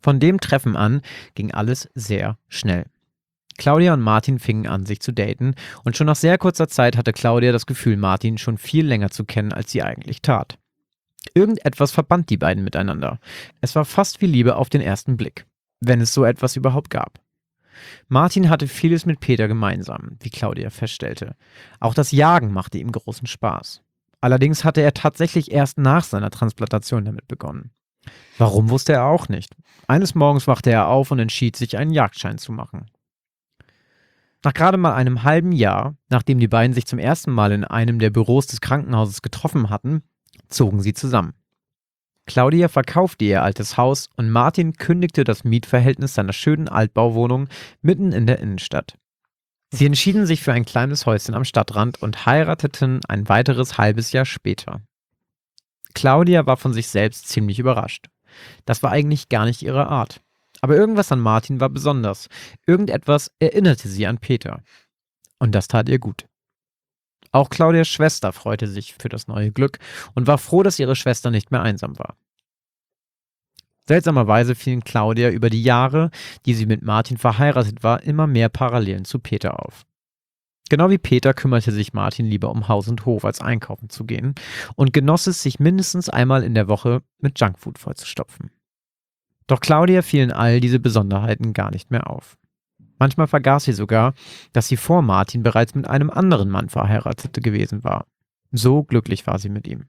Von dem Treffen an ging alles sehr schnell. Claudia und Martin fingen an, sich zu daten, und schon nach sehr kurzer Zeit hatte Claudia das Gefühl, Martin schon viel länger zu kennen, als sie eigentlich tat. Irgendetwas verband die beiden miteinander. Es war fast wie Liebe auf den ersten Blick, wenn es so etwas überhaupt gab. Martin hatte vieles mit Peter gemeinsam, wie Claudia feststellte. Auch das Jagen machte ihm großen Spaß. Allerdings hatte er tatsächlich erst nach seiner Transplantation damit begonnen. Warum, wusste er auch nicht. Eines Morgens wachte er auf und entschied sich, einen Jagdschein zu machen. Nach gerade mal einem halben Jahr, nachdem die beiden sich zum ersten Mal in einem der Büros des Krankenhauses getroffen hatten, zogen sie zusammen. Claudia verkaufte ihr altes Haus und Martin kündigte das Mietverhältnis seiner schönen Altbauwohnung mitten in der Innenstadt. Sie entschieden sich für ein kleines Häuschen am Stadtrand und heirateten ein weiteres halbes Jahr später. Claudia war von sich selbst ziemlich überrascht. Das war eigentlich gar nicht ihre Art. Aber irgendwas an Martin war besonders. Irgendetwas erinnerte sie an Peter. Und das tat ihr gut. Auch Claudias Schwester freute sich für das neue Glück und war froh, dass ihre Schwester nicht mehr einsam war. Seltsamerweise fielen Claudia über die Jahre, die sie mit Martin verheiratet war, immer mehr Parallelen zu Peter auf. Genau wie Peter kümmerte sich Martin lieber um Haus und Hof, als einkaufen zu gehen, und genoss es, sich mindestens einmal in der Woche mit Junkfood vollzustopfen. Doch Claudia fielen all diese Besonderheiten gar nicht mehr auf. Manchmal vergaß sie sogar, dass sie vor Martin bereits mit einem anderen Mann verheiratet gewesen war. So glücklich war sie mit ihm.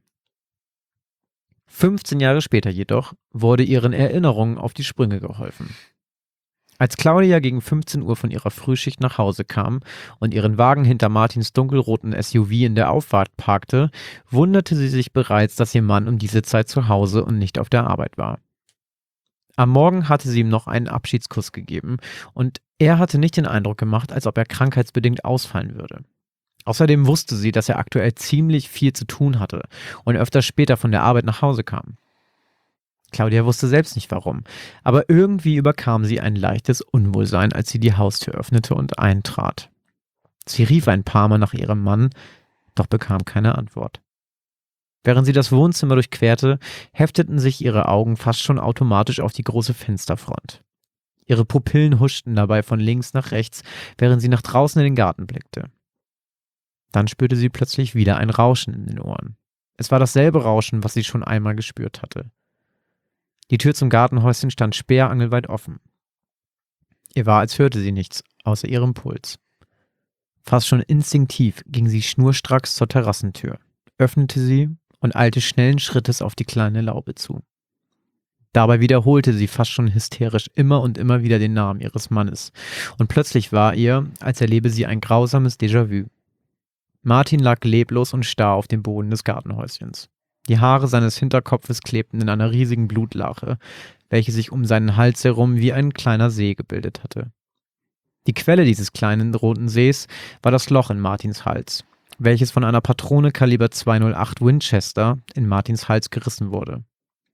15 Jahre später jedoch wurde ihren Erinnerungen auf die Sprünge geholfen. Als Claudia gegen 15 Uhr von ihrer Frühschicht nach Hause kam und ihren Wagen hinter Martins dunkelroten SUV in der Auffahrt parkte, wunderte sie sich bereits, dass ihr Mann um diese Zeit zu Hause und nicht auf der Arbeit war. Am Morgen hatte sie ihm noch einen Abschiedskuss gegeben und er hatte nicht den Eindruck gemacht, als ob er krankheitsbedingt ausfallen würde. Außerdem wusste sie, dass er aktuell ziemlich viel zu tun hatte und öfter später von der Arbeit nach Hause kam. Claudia wusste selbst nicht warum, aber irgendwie überkam sie ein leichtes Unwohlsein, als sie die Haustür öffnete und eintrat. Sie rief ein paar Mal nach ihrem Mann, doch bekam keine Antwort. Während sie das Wohnzimmer durchquerte, hefteten sich ihre Augen fast schon automatisch auf die große Fensterfront. Ihre Pupillen huschten dabei von links nach rechts, während sie nach draußen in den Garten blickte. Dann spürte sie plötzlich wieder ein Rauschen in den Ohren. Es war dasselbe Rauschen, was sie schon einmal gespürt hatte. Die Tür zum Gartenhäuschen stand sperrangelweit offen. Ihr war, als hörte sie nichts, außer ihrem Puls. Fast schon instinktiv ging sie schnurstracks zur Terrassentür, öffnete sie und eilte schnellen Schrittes auf die kleine Laube zu. Dabei wiederholte sie fast schon hysterisch immer und immer wieder den Namen ihres Mannes. Und plötzlich war ihr, als erlebe sie ein grausames Déjà-vu. Martin lag leblos und starr auf dem Boden des Gartenhäuschens. Die Haare seines Hinterkopfes klebten in einer riesigen Blutlache, welche sich um seinen Hals herum wie ein kleiner See gebildet hatte. Die Quelle dieses kleinen roten Sees war das Loch in Martins Hals, welches von einer Patrone Kaliber 208 Winchester in Martins Hals gerissen wurde.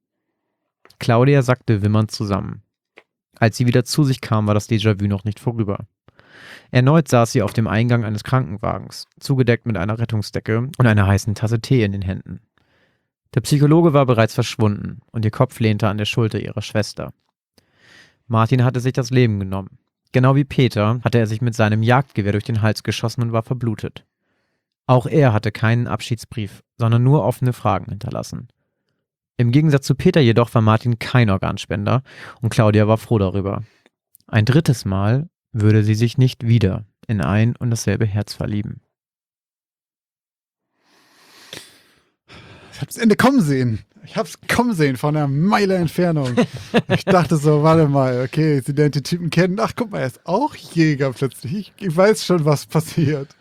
Claudia sackte wimmernd zusammen. Als sie wieder zu sich kam, war das Déjà-vu noch nicht vorüber. Erneut saß sie auf dem Eingang eines Krankenwagens, zugedeckt mit einer Rettungsdecke und einer heißen Tasse Tee in den Händen. Der Psychologe war bereits verschwunden und ihr Kopf lehnte an der Schulter ihrer Schwester. Martin hatte sich das Leben genommen. Genau wie Peter hatte er sich mit seinem Jagdgewehr durch den Hals geschossen und war verblutet. Auch er hatte keinen Abschiedsbrief, sondern nur offene Fragen hinterlassen. Im Gegensatz zu Peter jedoch war Martin kein Organspender und Claudia war froh darüber. Ein drittes Mal würde sie sich nicht wieder in ein und dasselbe Herz verlieben.
Ich habe das Ende kommen sehen. Ich habe es kommen sehen von einer Meile Entfernung. Ich dachte so, warte mal, okay, sie lernt den Typen kennen. Ach, guck mal, er ist auch Jäger plötzlich. Ich weiß schon, was passiert.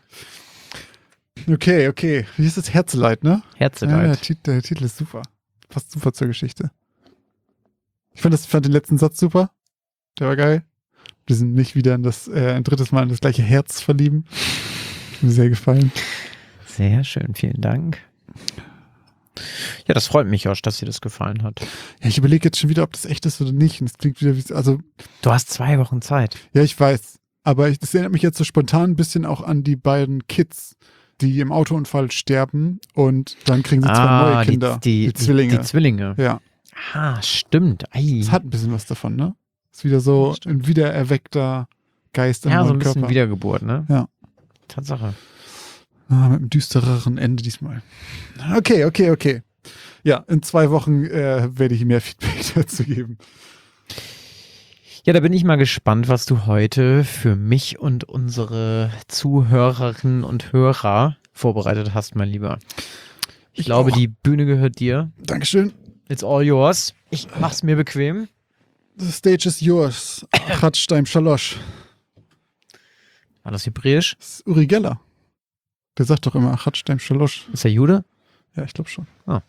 Okay. Wie ist das? Herzeleid, ne?
Herzeleid.
Ja, der Titel ist super. Passt super zur Geschichte. Ich fand den letzten Satz super. Der war geil. Wir sind nicht wieder ein drittes Mal in das gleiche Herz verlieben. Hat mir sehr gefallen.
Sehr schön, vielen Dank. Ja, das freut mich, Josh, dass dir das gefallen hat.
Ja, ich überlege jetzt schon wieder, ob das echt ist oder nicht. Und es klingt wieder wie, also.
Du hast 2 Wochen Zeit.
Ja, ich weiß. Aber das erinnert mich jetzt so spontan ein bisschen auch an die beiden Kids, die im Autounfall sterben und dann kriegen sie 2 neue Kinder.
Die Zwillinge.
Ja.
Ah, stimmt. Ei.
Es hat ein bisschen was davon, ne? Ist wieder so ein wiedererweckter Geist im
Ja, so
neuen
ein bisschen
Körper.
Wiedergeburt, ne?
Ja.
Tatsache.
Mit einem düstereren Ende diesmal. Okay. Ja, in 2 Wochen werde ich mehr Feedback dazu geben.
Ja, da bin ich mal gespannt, was du heute für mich und unsere Zuhörerinnen und Hörer vorbereitet hast, mein Lieber. Ich glaube,
auch.
die Bühne gehört dir.
Dankeschön.
It's all yours. Ich mach's mir bequem.
The stage is yours. Achatstein Shalosh.
War das hebräisch?
Das ist Uri Geller. Der sagt doch immer Achatstein Shalosh.
Ist der Jude?
Ja, ich glaube schon.
Ah.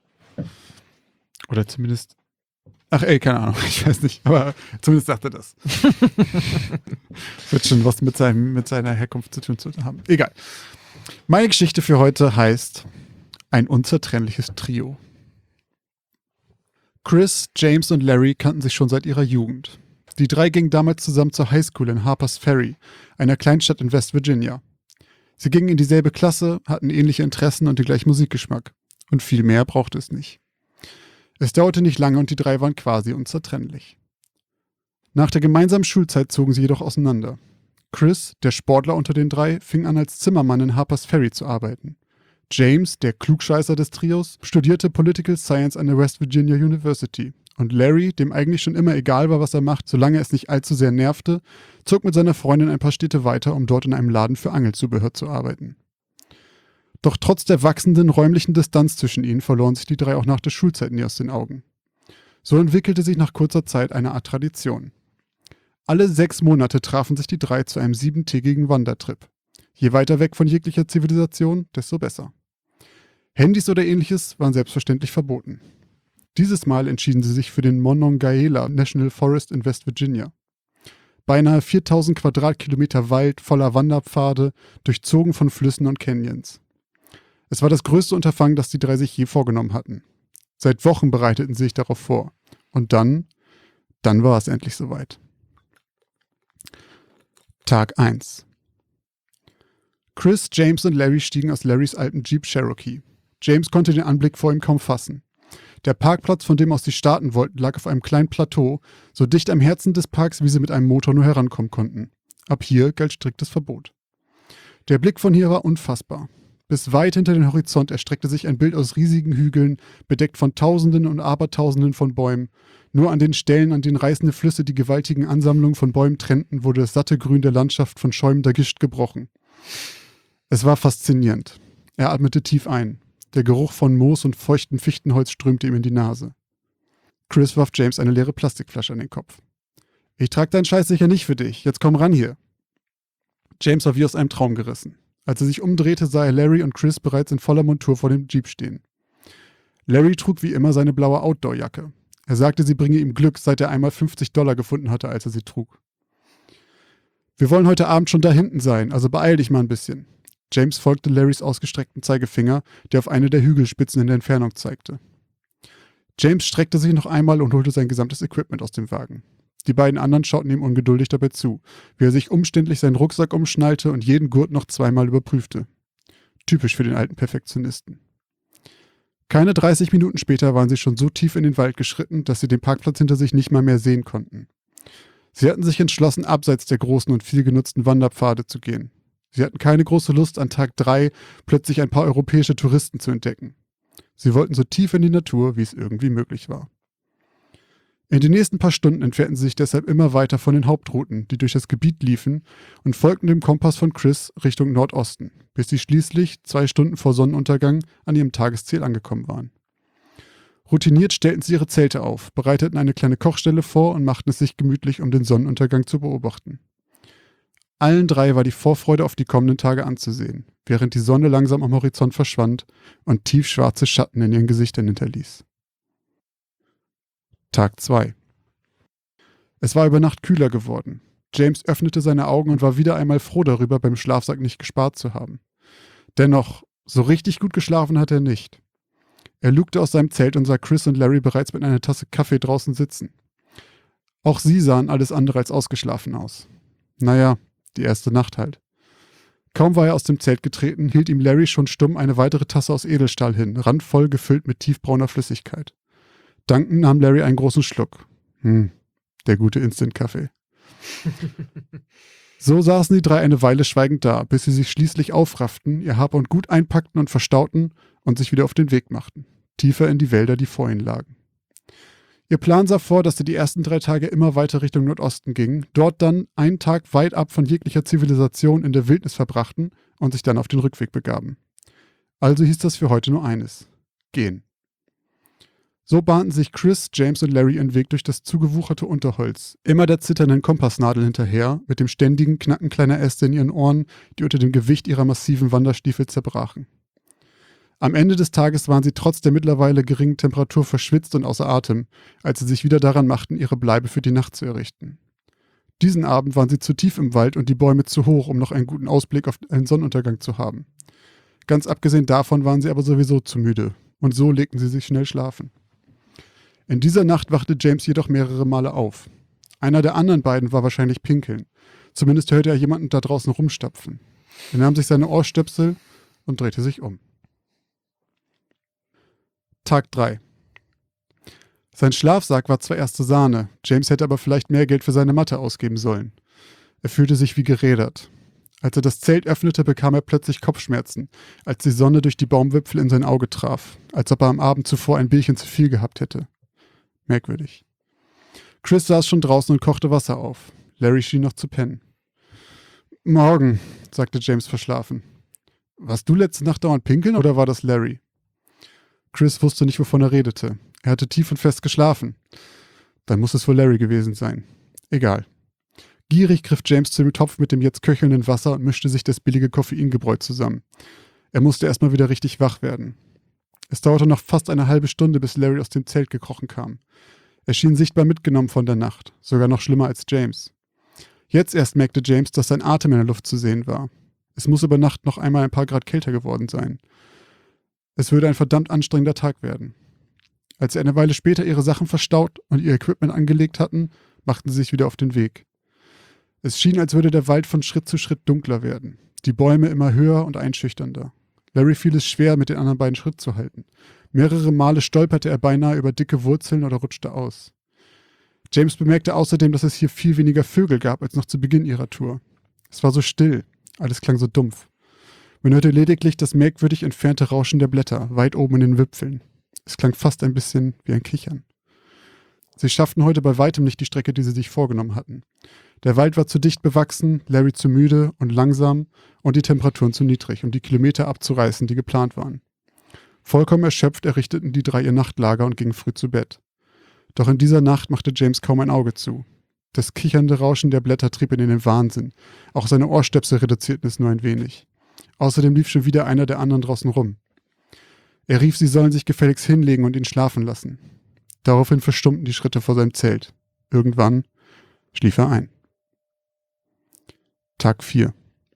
Oder zumindest. Ach ey, keine Ahnung, ich weiß nicht. Aber zumindest sagt er das. Wird schon was mit seiner Herkunft zu tun zu haben. Egal. Meine Geschichte für heute heißt Ein unzertrennliches Trio. Chris, James und Larry kannten sich schon seit ihrer Jugend. Die 3 gingen damals zusammen zur Highschool in Harpers Ferry, einer Kleinstadt in West Virginia. Sie gingen in dieselbe Klasse, hatten ähnliche Interessen und den gleichen Musikgeschmack. Und viel mehr brauchte es nicht. Es dauerte nicht lange und die 3 waren quasi unzertrennlich. Nach der gemeinsamen Schulzeit zogen sie jedoch auseinander. Chris, der Sportler unter den 3, fing an als Zimmermann in Harpers Ferry zu arbeiten. James, der Klugscheißer des Trios, studierte Political Science an der West Virginia University. Und Larry, dem eigentlich schon immer egal war, was er macht, solange es nicht allzu sehr nervte, zog mit seiner Freundin ein paar Städte weiter, um dort in einem Laden für Angelzubehör zu arbeiten. Doch trotz der wachsenden räumlichen Distanz zwischen ihnen verloren sich die 3 auch nach der Schulzeit nie aus den Augen. So entwickelte sich nach kurzer Zeit eine Art Tradition. Alle 6 Monate trafen sich die 3 zu einem 7-tägigen Wandertrip. Je weiter weg von jeglicher Zivilisation, desto besser. Handys oder ähnliches waren selbstverständlich verboten. Dieses Mal entschieden sie sich für den Monongahela National Forest in West Virginia. Beinahe 4000 Quadratkilometer Wald voller Wanderpfade, durchzogen von Flüssen und Canyons. Es war das größte Unterfangen, das die 3 sich je vorgenommen hatten. Seit Wochen bereiteten sie sich darauf vor. Und dann war es endlich soweit. Tag 1. Chris, James und Larry stiegen aus Larrys alten Jeep Cherokee. James konnte den Anblick vor ihm kaum fassen. Der Parkplatz, von dem aus sie starten wollten, lag auf einem kleinen Plateau, so dicht am Herzen des Parks, wie sie mit einem Motor nur herankommen konnten. Ab hier galt striktes Verbot. Der Blick von hier war unfassbar. Bis weit hinter den Horizont erstreckte sich ein Bild aus riesigen Hügeln, bedeckt von Tausenden und Abertausenden von Bäumen. Nur an den Stellen, an denen reißende Flüsse die gewaltigen Ansammlungen von Bäumen trennten, wurde das satte Grün der Landschaft von schäumender Gischt gebrochen. Es war faszinierend. Er atmete tief ein. Der Geruch von Moos und feuchtem Fichtenholz strömte ihm in die Nase. Chris warf James eine leere Plastikflasche an den Kopf. »Ich trag deinen Scheiß sicher nicht für dich. Jetzt komm ran hier.« James war wie aus einem Traum gerissen. Als er sich umdrehte, sah er Larry und Chris bereits in voller Montur vor dem Jeep stehen. Larry trug wie immer seine blaue Outdoor-Jacke. Er sagte, sie bringe ihm Glück, seit er einmal $50 gefunden hatte, als er sie trug. »Wir wollen heute Abend schon da hinten sein, also beeil dich mal ein bisschen.« James folgte Larrys ausgestreckten Zeigefinger, der auf eine der Hügelspitzen in der Entfernung zeigte. James streckte sich noch einmal und holte sein gesamtes Equipment aus dem Wagen. Die beiden anderen schauten ihm ungeduldig dabei zu, wie er sich umständlich seinen Rucksack umschnallte und jeden Gurt noch 2-mal überprüfte. Typisch für den alten Perfektionisten. Keine 30 Minuten später waren sie schon so tief in den Wald geschritten, dass sie den Parkplatz hinter sich nicht mal mehr sehen konnten. Sie hatten sich entschlossen, abseits der großen und viel genutzten Wanderpfade zu gehen. Sie hatten keine große Lust, an Tag 3 plötzlich ein paar europäische Touristen zu entdecken. Sie wollten so tief in die Natur, wie es irgendwie möglich war. In den nächsten paar Stunden entfernten sie sich deshalb immer weiter von den Hauptrouten, die durch das Gebiet liefen, und folgten dem Kompass von Chris Richtung Nordosten, bis sie schließlich 2 Stunden vor Sonnenuntergang an ihrem Tagesziel angekommen waren. Routiniert stellten sie ihre Zelte auf, bereiteten eine kleine Kochstelle vor und machten es sich gemütlich, um den Sonnenuntergang zu beobachten. Allen 3 war die Vorfreude auf die kommenden Tage anzusehen, während die Sonne langsam am Horizont verschwand und tiefschwarze Schatten in ihren Gesichtern hinterließ. Tag 2. Es war über Nacht kühler geworden. James öffnete seine Augen und war wieder einmal froh darüber, beim Schlafsack nicht gespart zu haben. Dennoch, so richtig gut geschlafen hat er nicht. Er lugte aus seinem Zelt und sah Chris und Larry bereits mit einer Tasse Kaffee draußen sitzen. Auch sie sahen alles andere als ausgeschlafen aus. Naja, die erste Nacht halt. Kaum war er aus dem Zelt getreten, hielt ihm Larry schon stumm eine weitere Tasse aus Edelstahl hin, randvoll gefüllt mit tiefbrauner Flüssigkeit. Dankend nahm Larry einen großen Schluck. Der gute Instant-Kaffee. So saßen die drei eine Weile schweigend da, bis sie sich schließlich aufrafften, ihr Hab und Gut einpackten und verstauten und sich wieder auf den Weg machten, tiefer in die Wälder, die vor ihnen lagen. Ihr Plan sah vor, dass sie die ersten 3 Tage immer weiter Richtung Nordosten gingen, dort dann einen Tag weit ab von jeglicher Zivilisation in der Wildnis verbrachten und sich dann auf den Rückweg begaben. Also hieß das für heute nur eines: gehen. So bahnten sich Chris, James und Larry ihren Weg durch das zugewucherte Unterholz, immer der zitternden Kompassnadel hinterher, mit dem ständigen Knacken kleiner Äste in ihren Ohren, die unter dem Gewicht ihrer massiven Wanderstiefel zerbrachen. Am Ende des Tages waren sie trotz der mittlerweile geringen Temperatur verschwitzt und außer Atem, als sie sich wieder daran machten, ihre Bleibe für die Nacht zu errichten. Diesen Abend waren sie zu tief im Wald und die Bäume zu hoch, um noch einen guten Ausblick auf einen Sonnenuntergang zu haben. Ganz abgesehen davon waren sie aber sowieso zu müde, und so legten sie sich schnell schlafen. In dieser Nacht wachte James jedoch mehrere Male auf. Einer der anderen beiden war wahrscheinlich pinkeln. Zumindest hörte er jemanden da draußen rumstapfen. Er nahm sich seine Ohrstöpsel und drehte sich um. Tag 3. Sein Schlafsack war zwar erste Sahne, James hätte aber vielleicht mehr Geld für seine Matte ausgeben sollen. Er fühlte sich wie gerädert. Als er das Zelt öffnete, bekam er plötzlich Kopfschmerzen, als die Sonne durch die Baumwipfel in sein Auge traf, als ob er am Abend zuvor ein Bierchen zu viel gehabt hätte. Merkwürdig. Chris saß schon draußen und kochte Wasser auf. Larry schien noch zu pennen. »Morgen«, sagte James verschlafen. »Warst du letzte Nacht dauernd pinkeln oder war das Larry?« Chris wusste nicht, wovon er redete. Er hatte tief und fest geschlafen. Dann muss es wohl Larry gewesen sein. Egal. Gierig griff James zu dem Topf mit dem jetzt köchelnden Wasser und mischte sich das billige Koffeingebräu zusammen. Er musste erstmal wieder richtig wach werden. Es dauerte noch fast eine halbe Stunde, bis Larry aus dem Zelt gekrochen kam. Er schien sichtbar mitgenommen von der Nacht, sogar noch schlimmer als James. Jetzt erst merkte James, dass sein Atem in der Luft zu sehen war. Es muss über Nacht noch einmal ein paar Grad kälter geworden sein. Es würde ein verdammt anstrengender Tag werden. Als sie eine Weile später ihre Sachen verstaut und ihr Equipment angelegt hatten, machten sie sich wieder auf den Weg. Es schien, als würde der Wald von Schritt zu Schritt dunkler werden, die Bäume immer höher und einschüchternder. Larry fiel es schwer, mit den anderen beiden Schritt zu halten. Mehrere Male stolperte er beinahe über dicke Wurzeln oder rutschte aus. James bemerkte außerdem, dass es hier viel weniger Vögel gab als noch zu Beginn ihrer Tour. Es war so still, alles klang so dumpf. Man hörte lediglich das merkwürdig entfernte Rauschen der Blätter, weit oben in den Wipfeln. Es klang fast ein bisschen wie ein Kichern. Sie schafften heute bei weitem nicht die Strecke, die sie sich vorgenommen hatten. Der Wald war zu dicht bewachsen, Larry zu müde und langsam und die Temperaturen zu niedrig, um die Kilometer abzureißen, die geplant waren. Vollkommen erschöpft errichteten die drei ihr Nachtlager und gingen früh zu Bett. Doch in dieser Nacht machte James kaum ein Auge zu. Das kichernde Rauschen der Blätter trieb ihn in den Wahnsinn. Auch seine Ohrstöpsel reduzierten es nur ein wenig. Außerdem lief schon wieder einer der anderen draußen rum. Er rief, sie sollen sich gefälligst hinlegen und ihn schlafen lassen. Daraufhin verstummten die Schritte vor seinem Zelt. Irgendwann schlief er ein. Tag 4.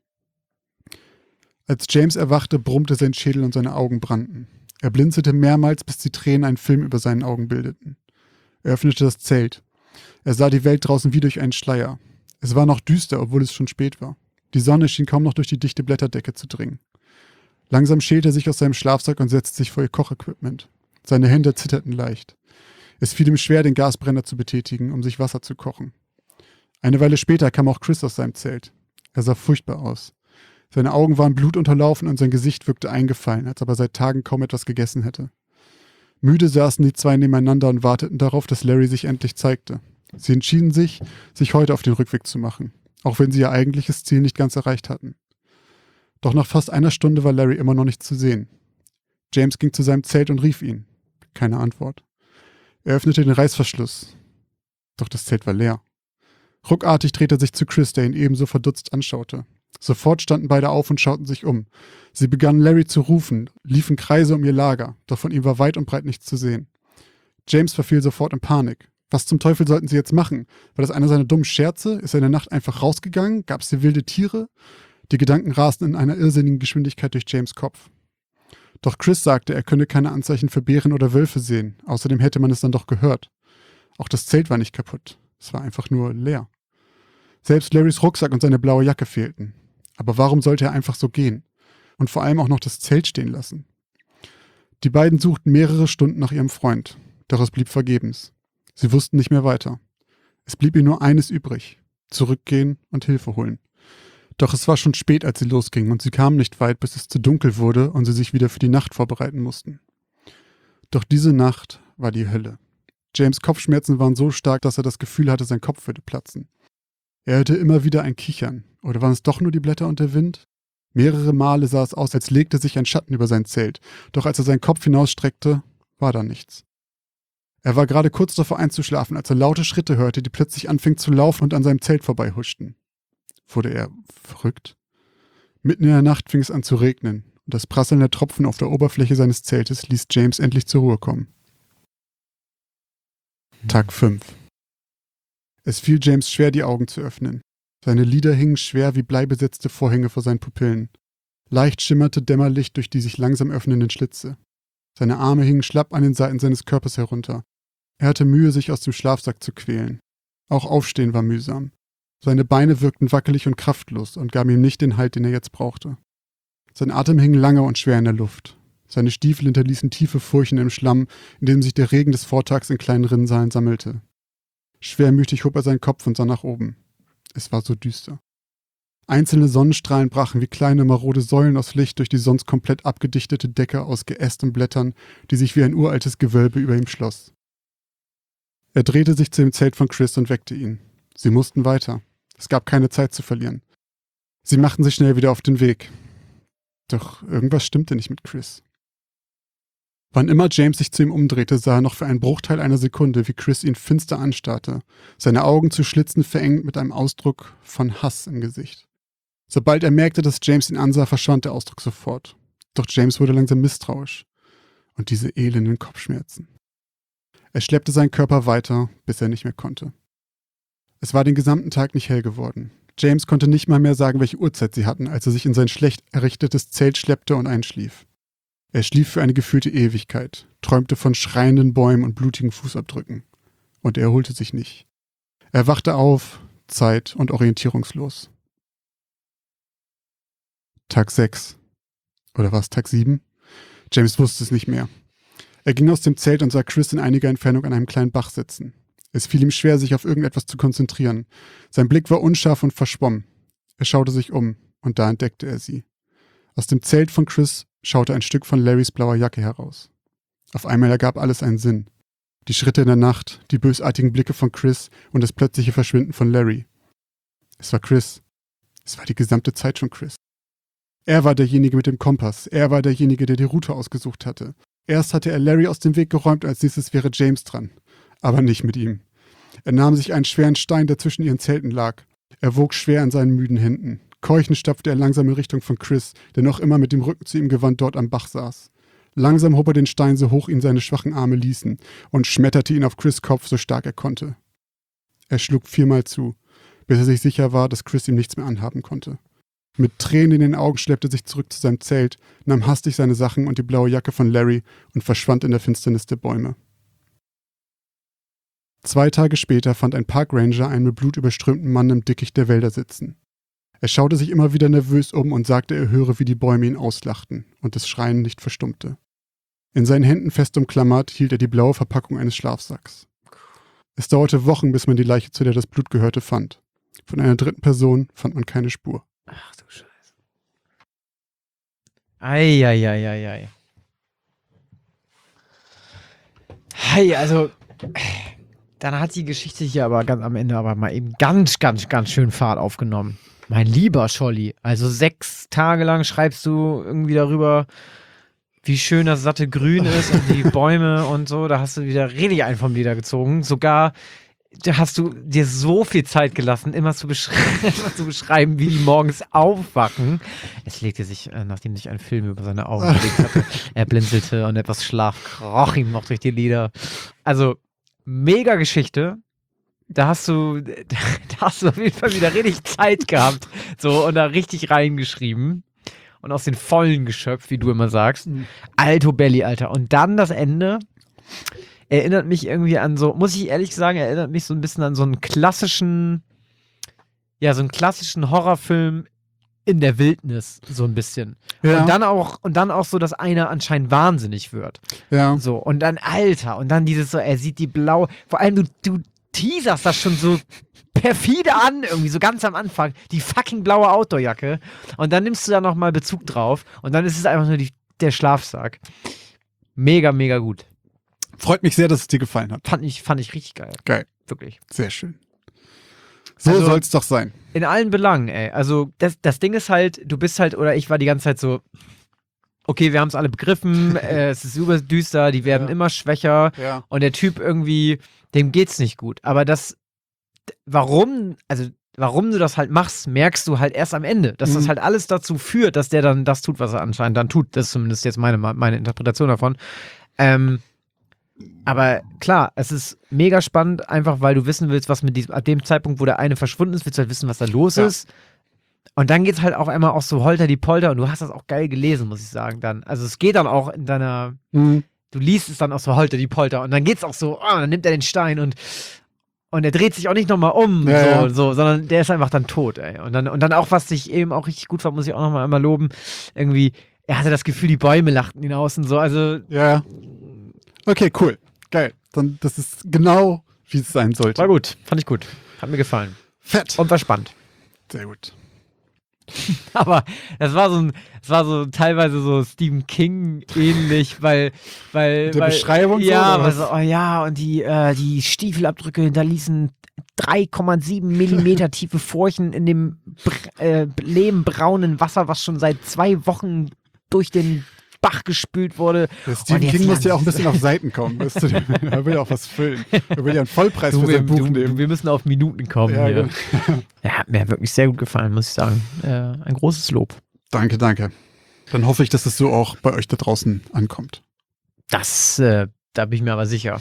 Als James erwachte, brummte sein Schädel und seine Augen brannten. Er blinzelte mehrmals, bis die Tränen einen Film über seinen Augen bildeten. Er öffnete das Zelt. Er sah die Welt draußen wie durch einen Schleier. Es war noch düster, obwohl es schon spät war. Die Sonne schien kaum noch durch die dichte Blätterdecke zu dringen. Langsam schälte er sich aus seinem Schlafsack und setzte sich vor ihr Kochequipment. Seine Hände zitterten leicht. Es fiel ihm schwer, den Gasbrenner zu betätigen, um sich Wasser zu kochen. Eine Weile später kam auch Chris aus seinem Zelt. Er sah furchtbar aus. Seine Augen waren blutunterlaufen und sein Gesicht wirkte eingefallen, als ob er seit Tagen kaum etwas gegessen hätte. Müde saßen die zwei nebeneinander und warteten darauf, dass Larry sich endlich zeigte. Sie entschieden sich heute auf den Rückweg zu machen, auch wenn sie ihr eigentliches Ziel nicht ganz erreicht hatten. Doch nach fast einer Stunde war Larry immer noch nicht zu sehen. James ging zu seinem Zelt und rief ihn. Keine Antwort. Er öffnete den Reißverschluss. Doch das Zelt war leer. Ruckartig drehte er sich zu Chris, der ihn ebenso verdutzt anschaute. Sofort standen beide auf und schauten sich um. Sie begannen Larry zu rufen, liefen Kreise um ihr Lager, doch von ihm war weit und breit nichts zu sehen. James verfiel sofort in Panik. Was zum Teufel sollten sie jetzt machen? War das einer seiner dummen Scherze? Ist er in der Nacht einfach rausgegangen? Gab es hier wilde Tiere? Die Gedanken rasten in einer irrsinnigen Geschwindigkeit durch James' Kopf. Doch Chris sagte, er könne keine Anzeichen für Bären oder Wölfe sehen. Außerdem hätte man es dann doch gehört. Auch das Zelt war nicht kaputt. Es war einfach nur leer. Selbst Larrys Rucksack und seine blaue Jacke fehlten. Aber warum sollte er einfach so gehen? Und vor allem auch noch das Zelt stehen lassen? Die beiden suchten mehrere Stunden nach ihrem Freund. Doch es blieb vergebens. Sie wussten nicht mehr weiter. Es blieb ihnen nur eines übrig: zurückgehen und Hilfe holen. Doch es war schon spät, als sie losgingen, und sie kamen nicht weit, bis es zu dunkel wurde und sie sich wieder für die Nacht vorbereiten mussten. Doch diese Nacht war die Hölle. James' Kopfschmerzen waren so stark, dass er das Gefühl hatte, sein Kopf würde platzen. Er hörte immer wieder ein Kichern. Oder waren es doch nur die Blätter und der Wind? Mehrere Male sah es aus, als legte sich ein Schatten über sein Zelt. Doch als er seinen Kopf hinausstreckte, war da nichts. Er war gerade kurz davor einzuschlafen, als er laute Schritte hörte, die plötzlich anfingen zu laufen und an seinem Zelt vorbeihuschten. Wurde er verrückt? Mitten in der Nacht fing es an zu regnen, und das Prasseln der Tropfen auf der Oberfläche seines Zeltes ließ James endlich zur Ruhe kommen. Tag 5. Es fiel James schwer, die Augen zu öffnen. Seine Lider hingen schwer wie bleibesetzte Vorhänge vor seinen Pupillen. Leicht schimmerte Dämmerlicht durch die sich langsam öffnenden Schlitze. Seine Arme hingen schlapp an den Seiten seines Körpers herunter. Er hatte Mühe, sich aus dem Schlafsack zu quälen. Auch Aufstehen war mühsam. Seine Beine wirkten wackelig und kraftlos und gaben ihm nicht den Halt, den er jetzt brauchte. Sein Atem hing lange und schwer in der Luft. Seine Stiefel hinterließen tiefe Furchen im Schlamm, in dem sich der Regen des Vortags in kleinen Rinnsalen sammelte. Schwermütig hob er seinen Kopf und sah nach oben. Es war so düster. Einzelne Sonnenstrahlen brachen wie kleine marode Säulen aus Licht durch die sonst komplett abgedichtete Decke aus geästen Blättern, die sich wie ein uraltes Gewölbe über ihm schloss. Er drehte sich zu dem Zelt von Chris und weckte ihn. Sie mussten weiter. Es gab keine Zeit zu verlieren. Sie machten sich schnell wieder auf den Weg. Doch irgendwas stimmte nicht mit Chris. Wann immer James sich zu ihm umdrehte, sah er noch für einen Bruchteil einer Sekunde, wie Chris ihn finster anstarrte, seine Augen zu Schlitzen verengt mit einem Ausdruck von Hass im Gesicht. Sobald er merkte, dass James ihn ansah, verschwand der Ausdruck sofort. Doch James wurde langsam misstrauisch. Und diese elenden Kopfschmerzen. Er schleppte seinen Körper weiter, bis er nicht mehr konnte. Es war den gesamten Tag nicht hell geworden. James konnte nicht mal mehr sagen, welche Uhrzeit sie hatten, als er sich in sein schlecht errichtetes Zelt schleppte und einschlief. Er schlief für eine gefühlte Ewigkeit, träumte von schreienden Bäumen und blutigen Fußabdrücken. Und er erholte sich nicht. Er wachte auf, zeit- und orientierungslos. Tag 6. Oder war es Tag 7? James wusste es nicht mehr. Er ging aus dem Zelt und sah Chris in einiger Entfernung an einem kleinen Bach sitzen. Es fiel ihm schwer, sich auf irgendetwas zu konzentrieren. Sein Blick war unscharf und verschwommen. Er schaute sich um, und da entdeckte er sie. Aus dem Zelt von Chris schaute ein Stück von Larrys blauer Jacke heraus. Auf einmal ergab alles einen Sinn. Die Schritte in der Nacht, die bösartigen Blicke von Chris und das plötzliche Verschwinden von Larry. Es war Chris. Es war die gesamte Zeit schon Chris. Er war derjenige mit dem Kompass. Er war derjenige, der die Route ausgesucht hatte. Erst hatte er Larry aus dem Weg geräumt, als nächstes wäre James dran. Aber nicht mit ihm. Er nahm sich einen schweren Stein, der zwischen ihren Zelten lag. Er wog schwer in seinen müden Händen. Keuchend stapfte er langsam in Richtung von Chris, der noch immer mit dem Rücken zu ihm gewandt dort am Bach saß. Langsam hob er den Stein so hoch ihn seine schwachen Arme ließen und schmetterte ihn auf Chris' Kopf so stark er konnte. Er schlug 4-mal zu, bis er sich sicher war, dass Chris ihm nichts mehr anhaben konnte. Mit Tränen in den Augen schleppte er sich zurück zu seinem Zelt, nahm hastig seine Sachen und die blaue Jacke von Larry und verschwand in der Finsternis der Bäume. 2 Tage später fand ein Parkranger einen mit Blut überströmten Mann im Dickicht der Wälder sitzen. Er schaute sich immer wieder nervös um und sagte, er höre, wie die Bäume ihn auslachten und das Schreien nicht verstummte. In seinen Händen fest umklammert hielt er die blaue Verpackung eines Schlafsacks. Es dauerte Wochen, bis man die Leiche, zu der das Blut gehörte, fand. Von einer dritten Person fand man keine Spur.
Ach du Scheiße. Eieieiei. Hey, also, dann hat die Geschichte hier aber ganz am Ende aber mal eben ganz schön Fahrt aufgenommen. Mein lieber Scholli, also 6 Tage lang schreibst du irgendwie darüber, wie schön das satte Grün ist und die Bäume und so. Da hast du wieder richtig einen vom Leder gezogen. Sogar da hast du dir so viel Zeit gelassen, immer zu beschreiben, wie die morgens aufwachen. Es legte sich, nachdem sich ein Film über seine Augen gelegt hatte, er blinzelte und etwas Schlaf kroch ihm noch durch die Lider. Also, mega Geschichte. Da hast du auf jeden Fall wieder richtig Zeit gehabt. So, und da richtig reingeschrieben. Und aus den Vollen geschöpft, wie du immer sagst. Alto Belli, Alter. Und dann das Ende erinnert mich irgendwie an so, muss ich ehrlich sagen, erinnert mich so ein bisschen an so einen klassischen Horrorfilm in der Wildnis, so ein bisschen.
Ja.
Und dann auch so, dass einer anscheinend wahnsinnig wird.
Ja.
So, und dann, Alter, und dann dieses so, er sieht die blau, vor allem du teaserst das schon so perfide an, irgendwie so ganz am Anfang, die fucking blaue Outdoorjacke, und dann nimmst du da nochmal Bezug drauf, und dann ist es einfach nur der Schlafsack. Mega, mega gut.
Freut mich sehr, dass es dir gefallen hat.
Fand ich richtig geil.
Geil.
Wirklich.
Sehr schön. So
Also-
soll es doch sein.
In allen Belangen, ey. Also, das Ding ist halt, du bist halt, oder ich war die ganze Zeit so, okay, wir haben es alle begriffen, es ist überdüster, die werden
Ja.
immer schwächer,
Ja.
und der Typ irgendwie, dem geht's nicht gut. Aber warum du das halt machst, merkst du halt erst am Ende. Dass das halt alles dazu führt, dass der dann das tut, was er anscheinend dann tut. Das ist zumindest jetzt meine Interpretation davon. Aber klar, es ist mega spannend, einfach weil du wissen willst, was ab dem Zeitpunkt, wo der eine verschwunden ist, willst du halt wissen, was da los ist. Und dann geht's halt auch einmal auch so holter die Polter, und du hast das auch geil gelesen, muss ich sagen, dann. Also es geht dann auch in deiner, du liest es dann auch so holter die Polter, und dann geht's auch so, dann nimmt er den Stein und er dreht sich auch nicht nochmal um,
Ja,
sondern der ist einfach dann tot, ey. Und dann auch, was ich eben auch richtig gut fand, muss ich auch nochmal einmal loben, irgendwie, er hatte das Gefühl, die Bäume lachten ihn aus und so, also.
Ja. Okay, cool. Geil. Dann, das ist genau, wie es sein sollte.
War gut, fand ich gut. Hat mir gefallen.
Fett.
Und war spannend.
Sehr gut.
Aber das war so teilweise so Stephen King ähnlich, weil
Beschreibung so,
ja,
oder
weil
was?
so, oh ja, und die Stiefelabdrücke hinterließen 3,7 Millimeter tiefe Furchen in dem lehmbraunen Wasser, was schon seit 2 Wochen durch den Bach gespült wurde.
Der Stephen
Und jetzt
King muss ja auch ein
langsam-
bisschen auf Seiten kommen. Weißt du? Er will ja auch was füllen. Er will ja einen Vollpreis für sein Buch nehmen.
wir müssen auf Minuten kommen
Ja,
hier.
genau.
Ja, hat mir wirklich sehr gut gefallen, muss ich sagen. Ein großes Lob.
Danke, danke. Dann hoffe ich, dass es so auch bei euch da draußen ankommt.
Da bin ich mir aber sicher.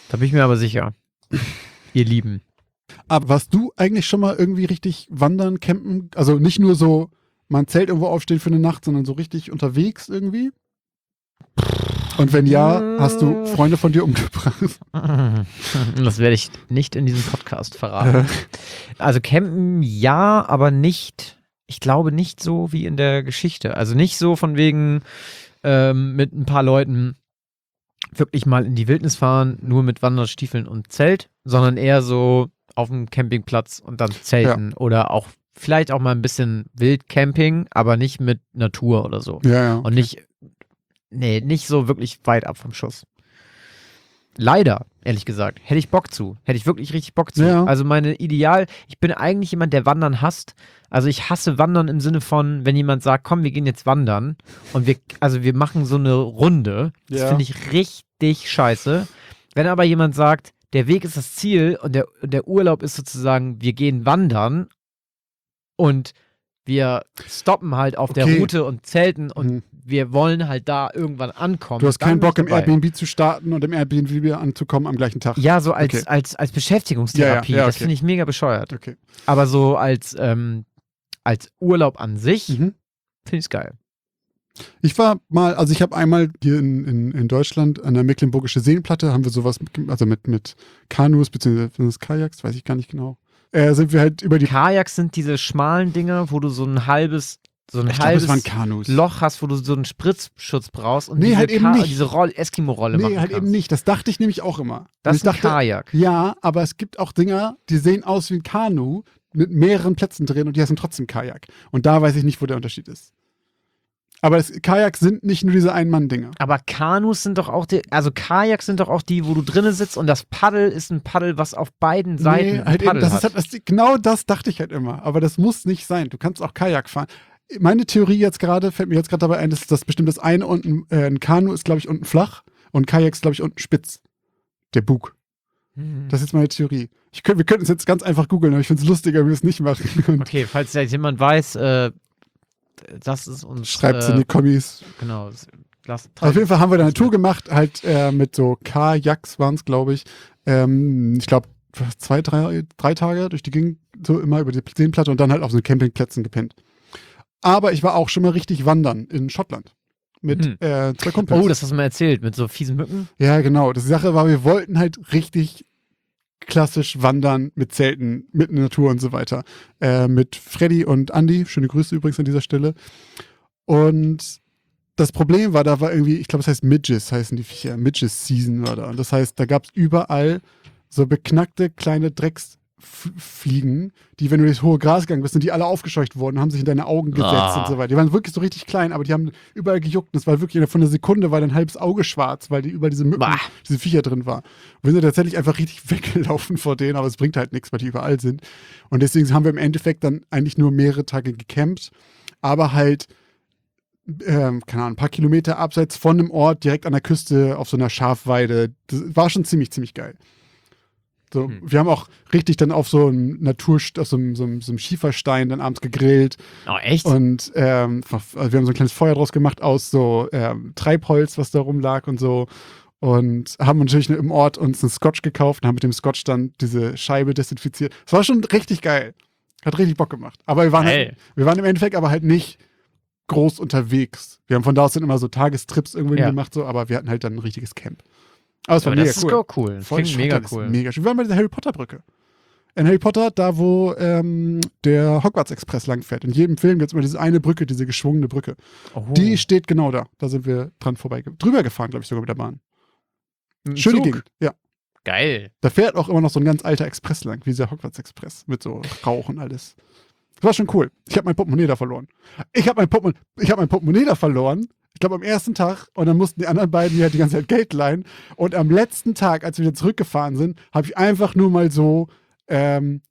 Ihr Lieben.
Aber warst du eigentlich schon mal irgendwie richtig wandern, campen? Also nicht nur so mal ein Zelt irgendwo aufstehen für eine Nacht, sondern so richtig unterwegs irgendwie? Und wenn ja, hast du Freunde von dir umgebracht?
Das werde ich nicht in diesem Podcast verraten. Also campen ja, aber nicht, ich glaube nicht so wie in der Geschichte. Also nicht so von wegen mit ein paar Leuten wirklich mal in die Wildnis fahren, nur mit Wanderstiefeln und Zelt, sondern eher so auf dem Campingplatz und dann zelten oder auch vielleicht auch mal ein bisschen Wildcamping, aber nicht mit Natur oder so.
Ja, ja.
Und nicht so wirklich weit ab vom Schuss. Leider, ehrlich gesagt, hätte ich Bock zu. Hätte ich wirklich richtig Bock zu.
Ja.
Also ich bin eigentlich jemand, der Wandern hasst. Also ich hasse Wandern im Sinne von, wenn jemand sagt, komm, wir gehen jetzt wandern und wir machen so eine Runde. Das
Ja.
finde ich richtig scheiße. Wenn aber jemand sagt, der Weg ist das Ziel und der Urlaub ist sozusagen, wir gehen wandern und wir stoppen halt auf der
Okay.
Route und zelten und
Mhm.
wir wollen halt da irgendwann ankommen.
Du hast
Dann
keinen
bin
Bock,
ich
im
dabei.
Airbnb zu starten und im Airbnb wieder anzukommen am gleichen Tag.
Ja, so
Okay.
als Beschäftigungstherapie.
Ja, ja,
Das
okay.
finde ich mega bescheuert.
Okay.
Aber so als Urlaub an sich
Mhm.
finde ich es geil.
Ich war mal, also ich habe einmal hier in Deutschland an der Mecklenburgische Seenplatte, haben wir sowas, also mit Kanus, beziehungsweise Kajaks, weiß ich gar nicht genau. Sind wir halt über die.
Kajaks sind diese schmalen Dinger, wo du so ein halbes
Ich glaube, es waren Kanus.
Loch hast, wo du so einen Spritzschutz brauchst und
Nee,
diese,
halt eben nicht.
diese Eskimo-Rolle machen
Nee, halt
kannst.
eben nicht. Das dachte ich nämlich auch immer.
Das
Und
ist ein Kajak.
ja, aber es gibt auch Dinger, die sehen aus wie ein Kanu mit mehreren Plätzen drin und die heißen trotzdem Kajak. Und da weiß ich nicht, wo der Unterschied ist. Aber Kajaks sind nicht nur diese Ein-Mann-Dinger.
Aber Kanus sind doch auch Kajaks sind doch auch die, wo du drinnen sitzt und das Paddel ist ein Paddel, was auf beiden Seiten ein
halt eben,
Paddel
das
hat.
ist halt, genau das dachte ich halt immer. Aber das muss nicht sein. Du kannst auch Kajak fahren. Meine Theorie fällt mir jetzt gerade dabei ein, dass das bestimmt das eine unten, ein Kanu ist, glaube ich, unten flach und Kajak ist, glaube ich, unten spitz. Der Bug. Das ist jetzt meine Theorie. Wir könnten es jetzt ganz einfach googeln, aber ich finde es lustiger, wenn wir es nicht machen. Und
Okay, falls jetzt jemand weiß, das ist uns.
schreibt es in die Kommis.
Genau.
Auf jeden Fall haben wir da eine Tour gemacht, halt mit so Kajaks waren es, glaube ich. Ich glaube, 3 Tage durch die Gegend, so immer über die Seenplatte und dann halt auf so Campingplätzen gepennt. Aber ich war auch schon mal richtig wandern in Schottland. Mit 2 Kumpels.
Oh, das hast du mal erzählt, mit so fiesen Mücken.
Ja, genau. Die Sache war, wir wollten halt richtig klassisch wandern mit Zelten, mitten in der Natur und so weiter. Mit Freddy und Andy. Schöne Grüße übrigens an dieser Stelle. Und das Problem war, da war irgendwie, ich glaube, es heißt Midges, heißen die Viecher. Midges Season war da. Und das heißt, da gab es überall so beknackte kleine Drecksfliegen, die, wenn du durchs hohe Gras gegangen bist, sind die alle aufgescheucht worden, haben sich in deine Augen gesetzt und so weiter. Die waren wirklich so richtig klein, aber die haben überall gejuckt. Und es war wirklich, von einer Sekunde war dein halbes Auge schwarz, weil die überall diese Mücken, diese Viecher drin waren. Und wir sind tatsächlich einfach richtig weggelaufen vor denen, aber es bringt halt nichts, weil die überall sind. Und deswegen haben wir im Endeffekt dann eigentlich nur mehrere Tage gecampt, aber halt keine Ahnung, ein paar Kilometer abseits von einem Ort, direkt an der Küste auf so einer Schafweide. Das war schon ziemlich, ziemlich geil. So, wir haben auch richtig dann auf so einem auf so einem Schieferstein dann abends gegrillt.
Oh, echt?
Und also wir haben so ein kleines Feuer draus gemacht aus so Treibholz, was da rumlag und so. Und haben natürlich im Ort uns einen Scotch gekauft und haben mit dem Scotch dann diese Scheibe desinfiziert. Das war schon richtig geil. Hat richtig Bock gemacht. Aber wir waren im Endeffekt aber halt nicht groß unterwegs. Wir haben von da aus dann immer so Tagestrips irgendwie gemacht, so, aber wir hatten halt dann ein richtiges Camp. Aber es war mega cool.
Das ist auch cool. Klingt mega cool.
Mega schön. Wir waren bei der Harry Potter Brücke. In Harry Potter, da wo der Hogwarts Express langfährt. In jedem Film gibt es immer diese eine Brücke, diese geschwungene Brücke. Oh. Die steht genau da. Da sind wir drüber gefahren, glaube ich, sogar mit der Bahn. Schöne Gegend, ja.
Geil.
Da fährt auch immer noch so ein ganz alter Express lang, wie dieser Hogwarts Express. Mit so Rauch und alles. Das war schon cool. Ich habe mein Portemonnaie da verloren. Ich habe mein Portemonnaie da verloren. Ich glaube am ersten Tag. Und dann mussten die anderen beiden mir halt die ganze Zeit Geld leihen. Und am letzten Tag, als wir wieder zurückgefahren sind, habe ich einfach nur mal so den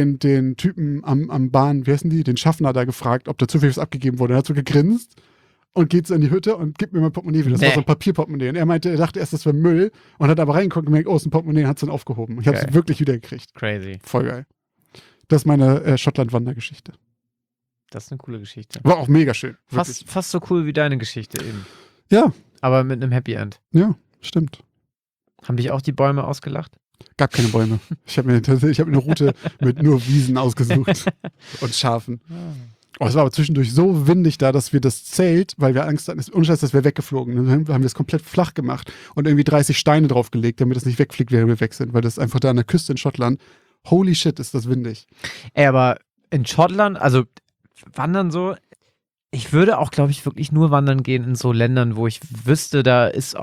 Typen am Bahn, wie heißen die, den Schaffner da gefragt, ob da zufällig was abgegeben wurde. Er hat so gegrinst und geht so in die Hütte und gibt mir mein Portemonnaie wieder. Das war so ein Papierportemonnaie. Und er meinte, er dachte erst, das wäre Müll und hat aber reingeguckt und gemerkt, oh, es ist ein Portemonnaie und hat es dann aufgehoben. Ich habe es wirklich wieder gekriegt.
Crazy.
Voll geil. Das ist meine Schottland-Wandergeschichte.
Das ist eine coole Geschichte.
War auch mega schön.
Fast so cool wie deine Geschichte eben.
Ja.
Aber mit einem Happy End.
Ja, stimmt.
Haben dich auch die Bäume ausgelacht?
Gab keine Bäume. Ich habe mir eine Route mit nur Wiesen ausgesucht und Schafen. Oh, es war aber zwischendurch so windig da, dass wir das Zelt, weil wir Angst hatten, das wäre weggeflogen. Dann haben wir es komplett flach gemacht und irgendwie 30 Steine draufgelegt, damit es nicht wegfliegt, während wir weg sind, weil das einfach da an der Küste in Schottland. Holy shit, ist das windig.
Ey, aber in Schottland, also wandern so, ich würde auch, glaube ich, wirklich nur wandern gehen in so Ländern, wo ich wüsste, da ist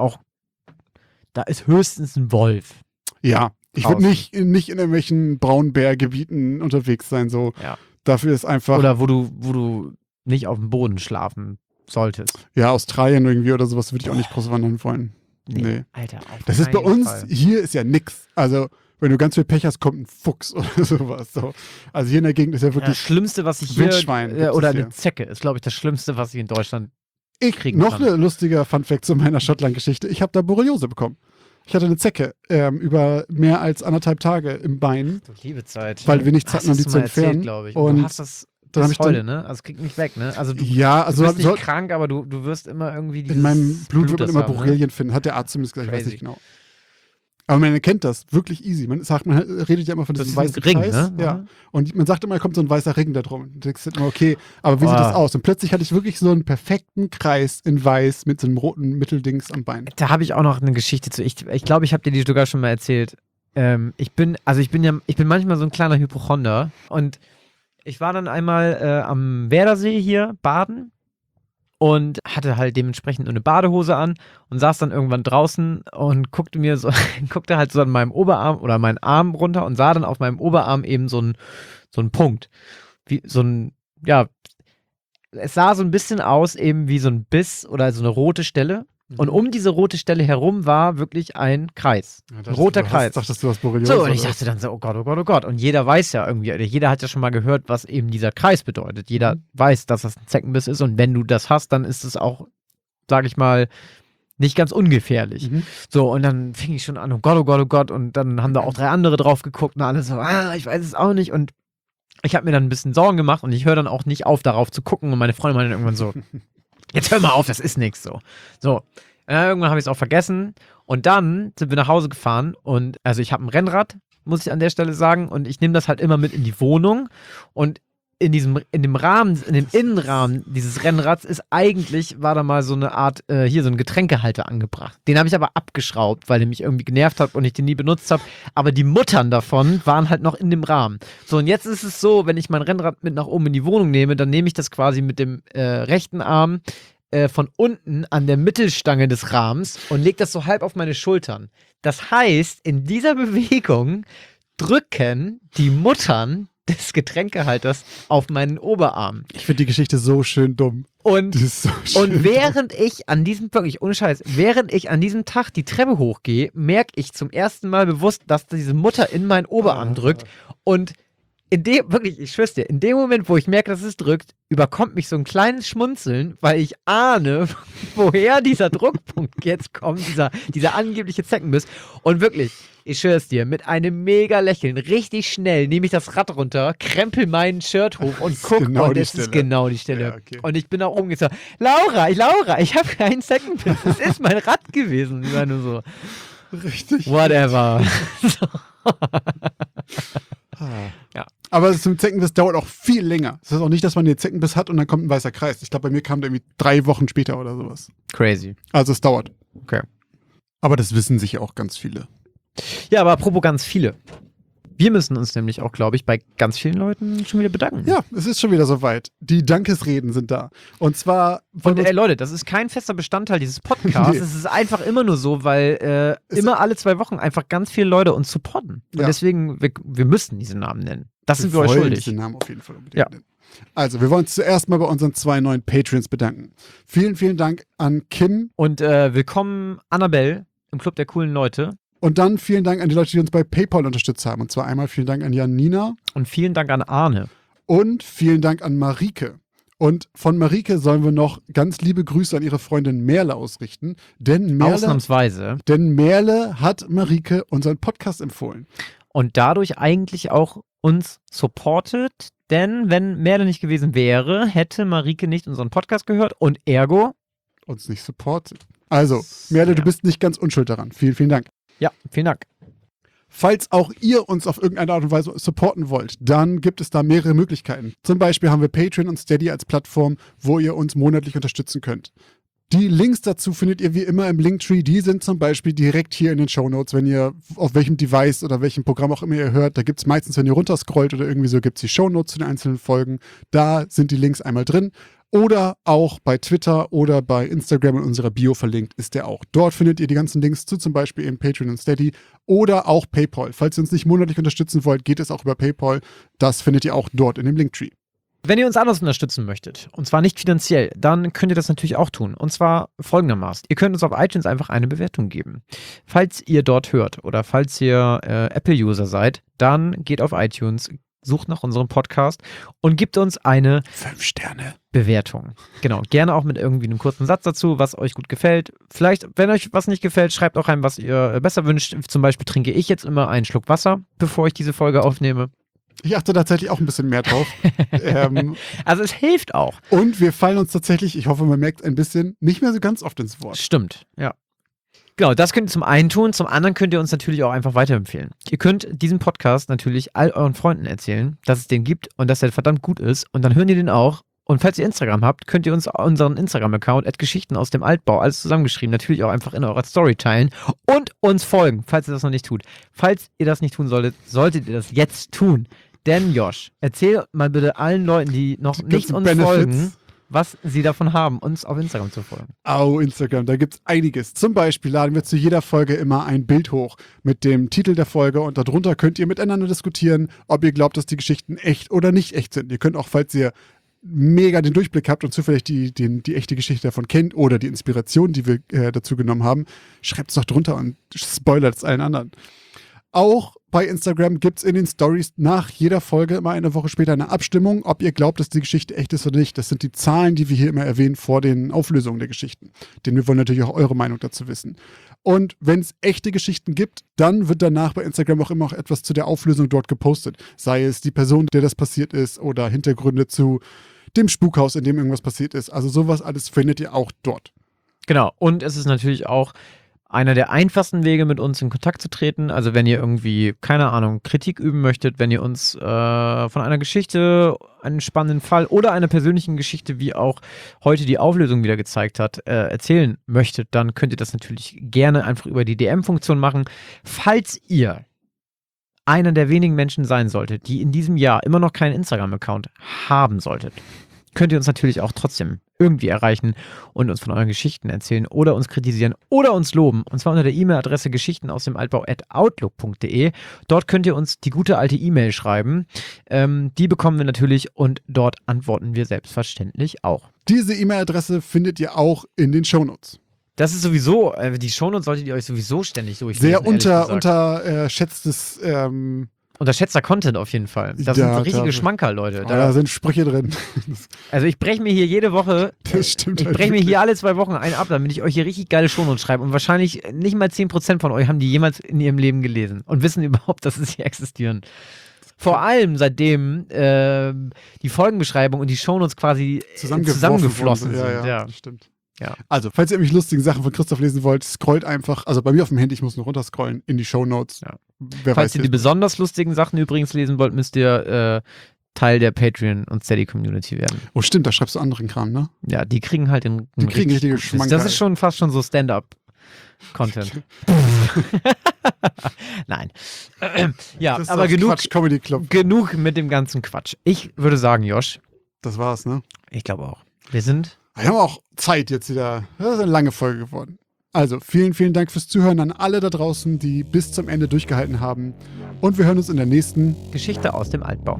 höchstens ein Wolf.
Ja, ich würde nicht in irgendwelchen Braunbärgebieten unterwegs sein, so. Ja. Dafür ist einfach.
Oder wo du nicht auf dem Boden schlafen solltest.
Ja, Australien irgendwie oder sowas würde ich auch nicht groß wandern wollen. Nee.
Alter,
das ist bei uns, hier ist ja nix. Also, wenn du ganz viel Pech hast, kommt ein Fuchs oder sowas. So. Also hier in der Gegend ist ja wirklich.
Das Schlimmste, was ich hier.
Wildschwein
oder eine Zecke ist, glaube ich, das Schlimmste, was ich in Deutschland kriegen kann.
Noch ein lustiger Funfact zu meiner Schottland-Geschichte. Ich habe da Borreliose bekommen. Ich hatte eine Zecke über mehr als 1,5 Tage im Bein.
Du liebe Zeit.
Weil wir nichts hatten, um die zu entfernen.
Glaube ich.
Und
du hast das bis heute, ne? Also es kriegt nicht weg, ne? Also du bist nicht krank, aber du wirst immer irgendwie
in meinem Blut wird man immer Borrelien finden, hat der Arzt zumindest gesagt, ich weiß nicht genau. Aber man erkennt das wirklich easy. Man redet ja immer von diesem weißen
Ring,
Kreis.
Ne?
Ja. Und man sagt immer, da kommt so ein weißer Ring da drum. Und du denkst immer, okay, aber wie sieht das aus? Und plötzlich hatte ich wirklich so einen perfekten Kreis in weiß mit so einem roten Mitteldings am Bein.
Da habe ich auch noch eine Geschichte zu. Ich glaube, ich habe dir die sogar schon mal erzählt. Ich bin manchmal so ein kleiner Hypochonder. Und ich war dann einmal am Werdersee hier baden. Und hatte halt dementsprechend nur eine Badehose an und saß dann irgendwann draußen und guckte halt so an meinem Oberarm oder meinen Arm runter und sah dann auf meinem Oberarm eben so einen Punkt. Wie so ein, ja, es sah so ein bisschen aus eben wie so ein Biss oder so eine rote Stelle. Und um diese rote Stelle herum war wirklich ein Kreis. Ja, ein roter Kreis.
Dachtest du, was Borreliose?
So, und ich dachte dann so, oh Gott, oh Gott, oh Gott. Und jeder weiß ja irgendwie, jeder hat ja schon mal gehört, was eben dieser Kreis bedeutet. Jeder weiß, dass das ein Zeckenbiss ist. Und wenn du das hast, dann ist es auch, sag ich mal, nicht ganz ungefährlich. So, und dann fing ich schon an, oh Gott, oh Gott, oh Gott. Und dann haben da auch 3 andere drauf geguckt und alle so, ich weiß es auch nicht. Und ich habe mir dann ein bisschen Sorgen gemacht und ich höre dann auch nicht auf, darauf zu gucken. Und meine Freundin meinte irgendwann so, jetzt hör mal auf, das ist nichts so. So, irgendwann habe ich es auch vergessen und dann sind wir nach Hause gefahren und also ich habe ein Rennrad, muss ich an der Stelle sagen, und ich nehme das halt immer mit in die Wohnung und in dem Rahmen, in dem Innenrahmen dieses Rennrads war da mal so eine Art, hier so ein Getränkehalter angebracht. Den habe ich aber abgeschraubt, weil der mich irgendwie genervt hat und ich den nie benutzt habe. Aber die Muttern davon waren halt noch in dem Rahmen. So, und jetzt ist es so, wenn ich mein Rennrad mit nach oben in die Wohnung nehme, dann nehme ich das quasi mit dem rechten Arm von unten an der Mittelstange des Rahmens und lege das so halb auf meine Schultern. Das heißt, in dieser Bewegung drücken die Muttern des Getränkehalters auf meinen Oberarm.
Ich finde die Geschichte so schön dumm.
Und,
Die ist so schön
und während ich an diesem, wirklich ohne Scheiß, während ich an diesem Tag die Treppe hochgehe, merke ich zum ersten Mal bewusst, dass diese Mutter in meinen Oberarm drückt. Und wirklich, ich schwör's dir, in dem Moment, wo ich merke, dass es drückt, überkommt mich so ein kleines Schmunzeln, weil ich ahne, woher dieser Druckpunkt jetzt kommt, dieser angebliche Zeckenbiss. Und wirklich, ich schwör's dir, mit einem mega Lächeln, richtig schnell nehme ich das Rad runter, krempel mein Shirt hoch und guck,
genau
und
die
es ist
Stelle.
genau die Stelle.
Ja, okay.
Und ich bin da oben gesagt, Laura, ich habe keinen Zeckenbiss, das ist mein Rad gewesen. Ich war nur so,
Richtig.
whatever. Ja.
Aber zum Zeckenbiss dauert auch viel länger. Das heißt auch nicht, dass man den Zeckenbiss hat und dann kommt ein weißer Kreis. Ich glaube, bei mir kam der irgendwie 3 Wochen später oder sowas.
Crazy.
Also es dauert.
Okay.
Aber das wissen sicher auch ganz viele.
Ja, aber apropos ganz viele. Wir müssen uns nämlich auch, glaube ich, bei ganz vielen Leuten schon wieder bedanken.
Ja, es ist schon wieder soweit. Die Dankesreden sind da. Und zwar...
Und Leute, das ist kein fester Bestandteil dieses Podcasts.
Nee.
Es ist einfach immer nur so, weil immer alle 2 Wochen einfach ganz viele Leute uns supporten. Und
Ja.
deswegen, wir müssen diese Namen nennen. Das sind wir euch
wollen
schuldig.
diese Namen auf jeden Fall unbedingt
Ja.
nennen. Also, wir wollen uns zuerst mal bei unseren 2 neuen Patreons bedanken. Vielen, vielen Dank an Kim.
Und willkommen, Annabelle, im Club der coolen Leute.
Und dann vielen Dank an die Leute, die uns bei PayPal unterstützt haben. Und zwar einmal vielen Dank an Janina
Und vielen Dank an Arne.
und vielen Dank an Marike. Und von Marike sollen wir noch ganz liebe Grüße an ihre Freundin Merle ausrichten. Denn
Ausnahmsweise.
Merle hat Marike unseren Podcast empfohlen.
Und dadurch eigentlich auch uns supportet. Denn wenn Merle nicht gewesen wäre, hätte Marike nicht unseren Podcast gehört und ergo.
Uns nicht supportet. Also, Merle, du
Ja.
bist nicht ganz unschuld daran. Vielen, vielen Dank.
Ja, vielen Dank.
Falls auch ihr uns auf irgendeine Art und Weise supporten wollt, dann gibt es da mehrere Möglichkeiten. Zum Beispiel haben wir Patreon und Steady als Plattform, wo ihr uns monatlich unterstützen könnt. Die Links dazu findet ihr wie immer im Linktree. Die sind zum Beispiel direkt hier in den Shownotes, wenn ihr auf welchem Device oder welchem Programm auch immer ihr hört. Da gibt es meistens, wenn ihr runterscrollt oder irgendwie so, gibt es die Shownotes zu den einzelnen Folgen. Da sind die Links einmal drin. Oder auch bei Twitter oder bei Instagram in unserer Bio verlinkt ist der auch. Dort findet ihr die ganzen Links zu zum Beispiel eben Patreon und Steady oder auch PayPal. Falls ihr uns nicht monatlich unterstützen wollt, geht es auch über PayPal. Das findet ihr auch dort in dem Linktree.
Wenn ihr uns anders unterstützen möchtet, und zwar nicht finanziell, dann könnt ihr das natürlich auch tun. Und zwar folgendermaßen. Ihr könnt uns auf iTunes einfach eine Bewertung geben. Falls ihr dort hört oder falls ihr Apple-User seid, dann geht auf iTunes, sucht nach unserem Podcast und gibt uns eine
5 Sterne.
Bewertung. Genau, gerne auch mit irgendwie einem kurzen Satz dazu, was euch gut gefällt. Vielleicht, wenn euch was nicht gefällt, schreibt auch rein, was ihr besser wünscht. Zum Beispiel trinke ich jetzt immer einen Schluck Wasser, bevor ich diese Folge aufnehme.
Ich achte tatsächlich auch ein bisschen mehr drauf.
Also es hilft auch.
Und wir fallen uns tatsächlich, ich hoffe, man merkt ein bisschen, nicht mehr so ganz oft ins Wort.
Stimmt, ja. Genau, das könnt ihr zum einen tun, zum anderen könnt ihr uns natürlich auch einfach weiterempfehlen. Ihr könnt diesen Podcast natürlich all euren Freunden erzählen, dass es den gibt und dass er verdammt gut ist und dann hören die den auch. Und falls ihr Instagram habt, könnt ihr uns unseren Instagram-Account @Geschichten aus dem Altbau, alles zusammengeschrieben, natürlich auch einfach in eurer Story teilen und uns folgen, falls ihr das noch nicht tut. Falls ihr das nicht tun solltet, solltet ihr das jetzt tun. Denn Josh, erzähl mal bitte allen Leuten, die noch
Die
nicht
ganzen
uns
Benefits.
folgen, was sie davon haben, uns auf Instagram zu folgen.
Instagram, da gibt's einiges. Zum Beispiel laden wir zu jeder Folge immer ein Bild hoch mit dem Titel der Folge und darunter könnt ihr miteinander diskutieren, ob ihr glaubt, dass die Geschichten echt oder nicht echt sind. Ihr könnt auch, falls ihr mega den Durchblick habt und zufällig die echte Geschichte davon kennt oder die Inspiration, die wir dazu genommen haben, schreibt es doch drunter und spoilert es allen anderen. Auch bei Instagram gibt es in den Stories nach jeder Folge immer eine Woche später eine Abstimmung, ob ihr glaubt, dass die Geschichte echt ist oder nicht. Das sind die Zahlen, die wir hier immer erwähnen vor den Auflösungen der Geschichten. Denn wir wollen natürlich auch eure Meinung dazu wissen. Und wenn es echte Geschichten gibt, dann wird danach bei Instagram auch immer noch etwas zu der Auflösung dort gepostet. Sei es die Person, der das passiert ist oder Hintergründe zu dem Spukhaus, in dem irgendwas passiert ist. Also sowas alles findet ihr auch dort.
Genau, und es ist natürlich auch einer der einfachsten Wege, mit uns in Kontakt zu treten. Also wenn ihr irgendwie, keine Ahnung, Kritik üben möchtet, wenn ihr uns von einer Geschichte, einen spannenden Fall oder einer persönlichen Geschichte, wie auch heute die Auflösung wieder gezeigt hat, erzählen möchtet, dann könnt ihr das natürlich gerne einfach über die DM-Funktion machen. Falls ihr einer der wenigen Menschen sein solltet, die in diesem Jahr immer noch keinen Instagram-Account haben solltet, könnt ihr uns natürlich auch trotzdem irgendwie erreichen und uns von euren Geschichten erzählen oder uns kritisieren oder uns loben. Und zwar unter der E-Mail-Adresse geschichten@outlook.de. Dort könnt ihr uns die gute alte E-Mail schreiben. Die bekommen wir natürlich und dort antworten wir selbstverständlich auch.
Diese E-Mail-Adresse findet ihr auch in den Shownotes.
Das ist sowieso, die Shownotes solltet ihr euch sowieso ständig durchlesen.
Sehr unterschätztes
Unterschätzter Content auf jeden Fall. Das sind richtige Schmankerl, Leute.
Da sind Sprüche drin.
Also ich breche mir hier jede Woche,
Das stimmt
ich
halt
breche mir
wirklich.
hier alle 2 Wochen einen ab, damit ich euch hier richtig geile Shownotes schreibe. Und wahrscheinlich nicht mal 10% von euch haben die jemals in ihrem Leben gelesen und wissen überhaupt, dass sie existieren. Vor allem seitdem die Folgenbeschreibung und die Shownotes quasi zusammengeflossen sind.
Ja, das stimmt.
Ja.
Also, falls ihr irgendwelche lustigen Sachen von Christoph lesen wollt, scrollt einfach, also bei mir auf dem Handy, ich muss nur runterscrollen, in die Shownotes.
Ja.
Wer
Falls
weiß
ihr die besonders lustigen Sachen übrigens lesen wollt, müsst ihr Teil der Patreon- und Steady-Community werden.
Oh, stimmt, da schreibst du anderen Kram, ne?
Ja, die kriegen halt den
Die kriegen richtige Schmankerl.
Das ist schon fast schon so Stand-up-Content. Nein. Ja,
Das ist
aber
das
genug,
Quatsch Comedy Club.
genug mit dem ganzen Quatsch. Ich würde sagen, Josh,
Das war's, ne?
ich glaube auch. Wir sind
Wir haben auch Zeit jetzt wieder. Das ist eine lange Folge geworden. Also, vielen, vielen Dank fürs Zuhören an alle da draußen, die bis zum Ende durchgehalten haben. Und wir hören uns in der nächsten.
Geschichte aus dem Altbau.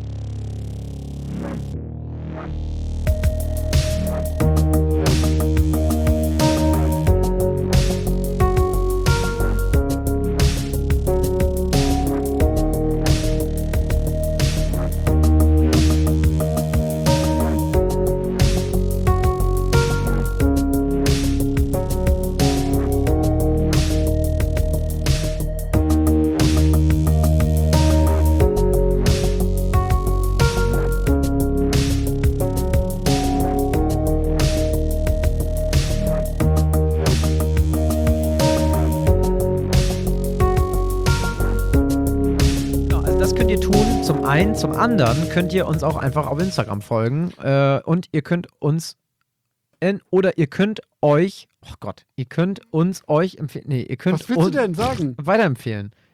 Zum anderen könnt ihr uns auch einfach auf Instagram folgen und ihr könnt uns ihr könnt euch, oh Gott, ihr könnt uns euch empfehlen, nee, ihr könnt
Was willst du denn sagen?
weiterempfehlen.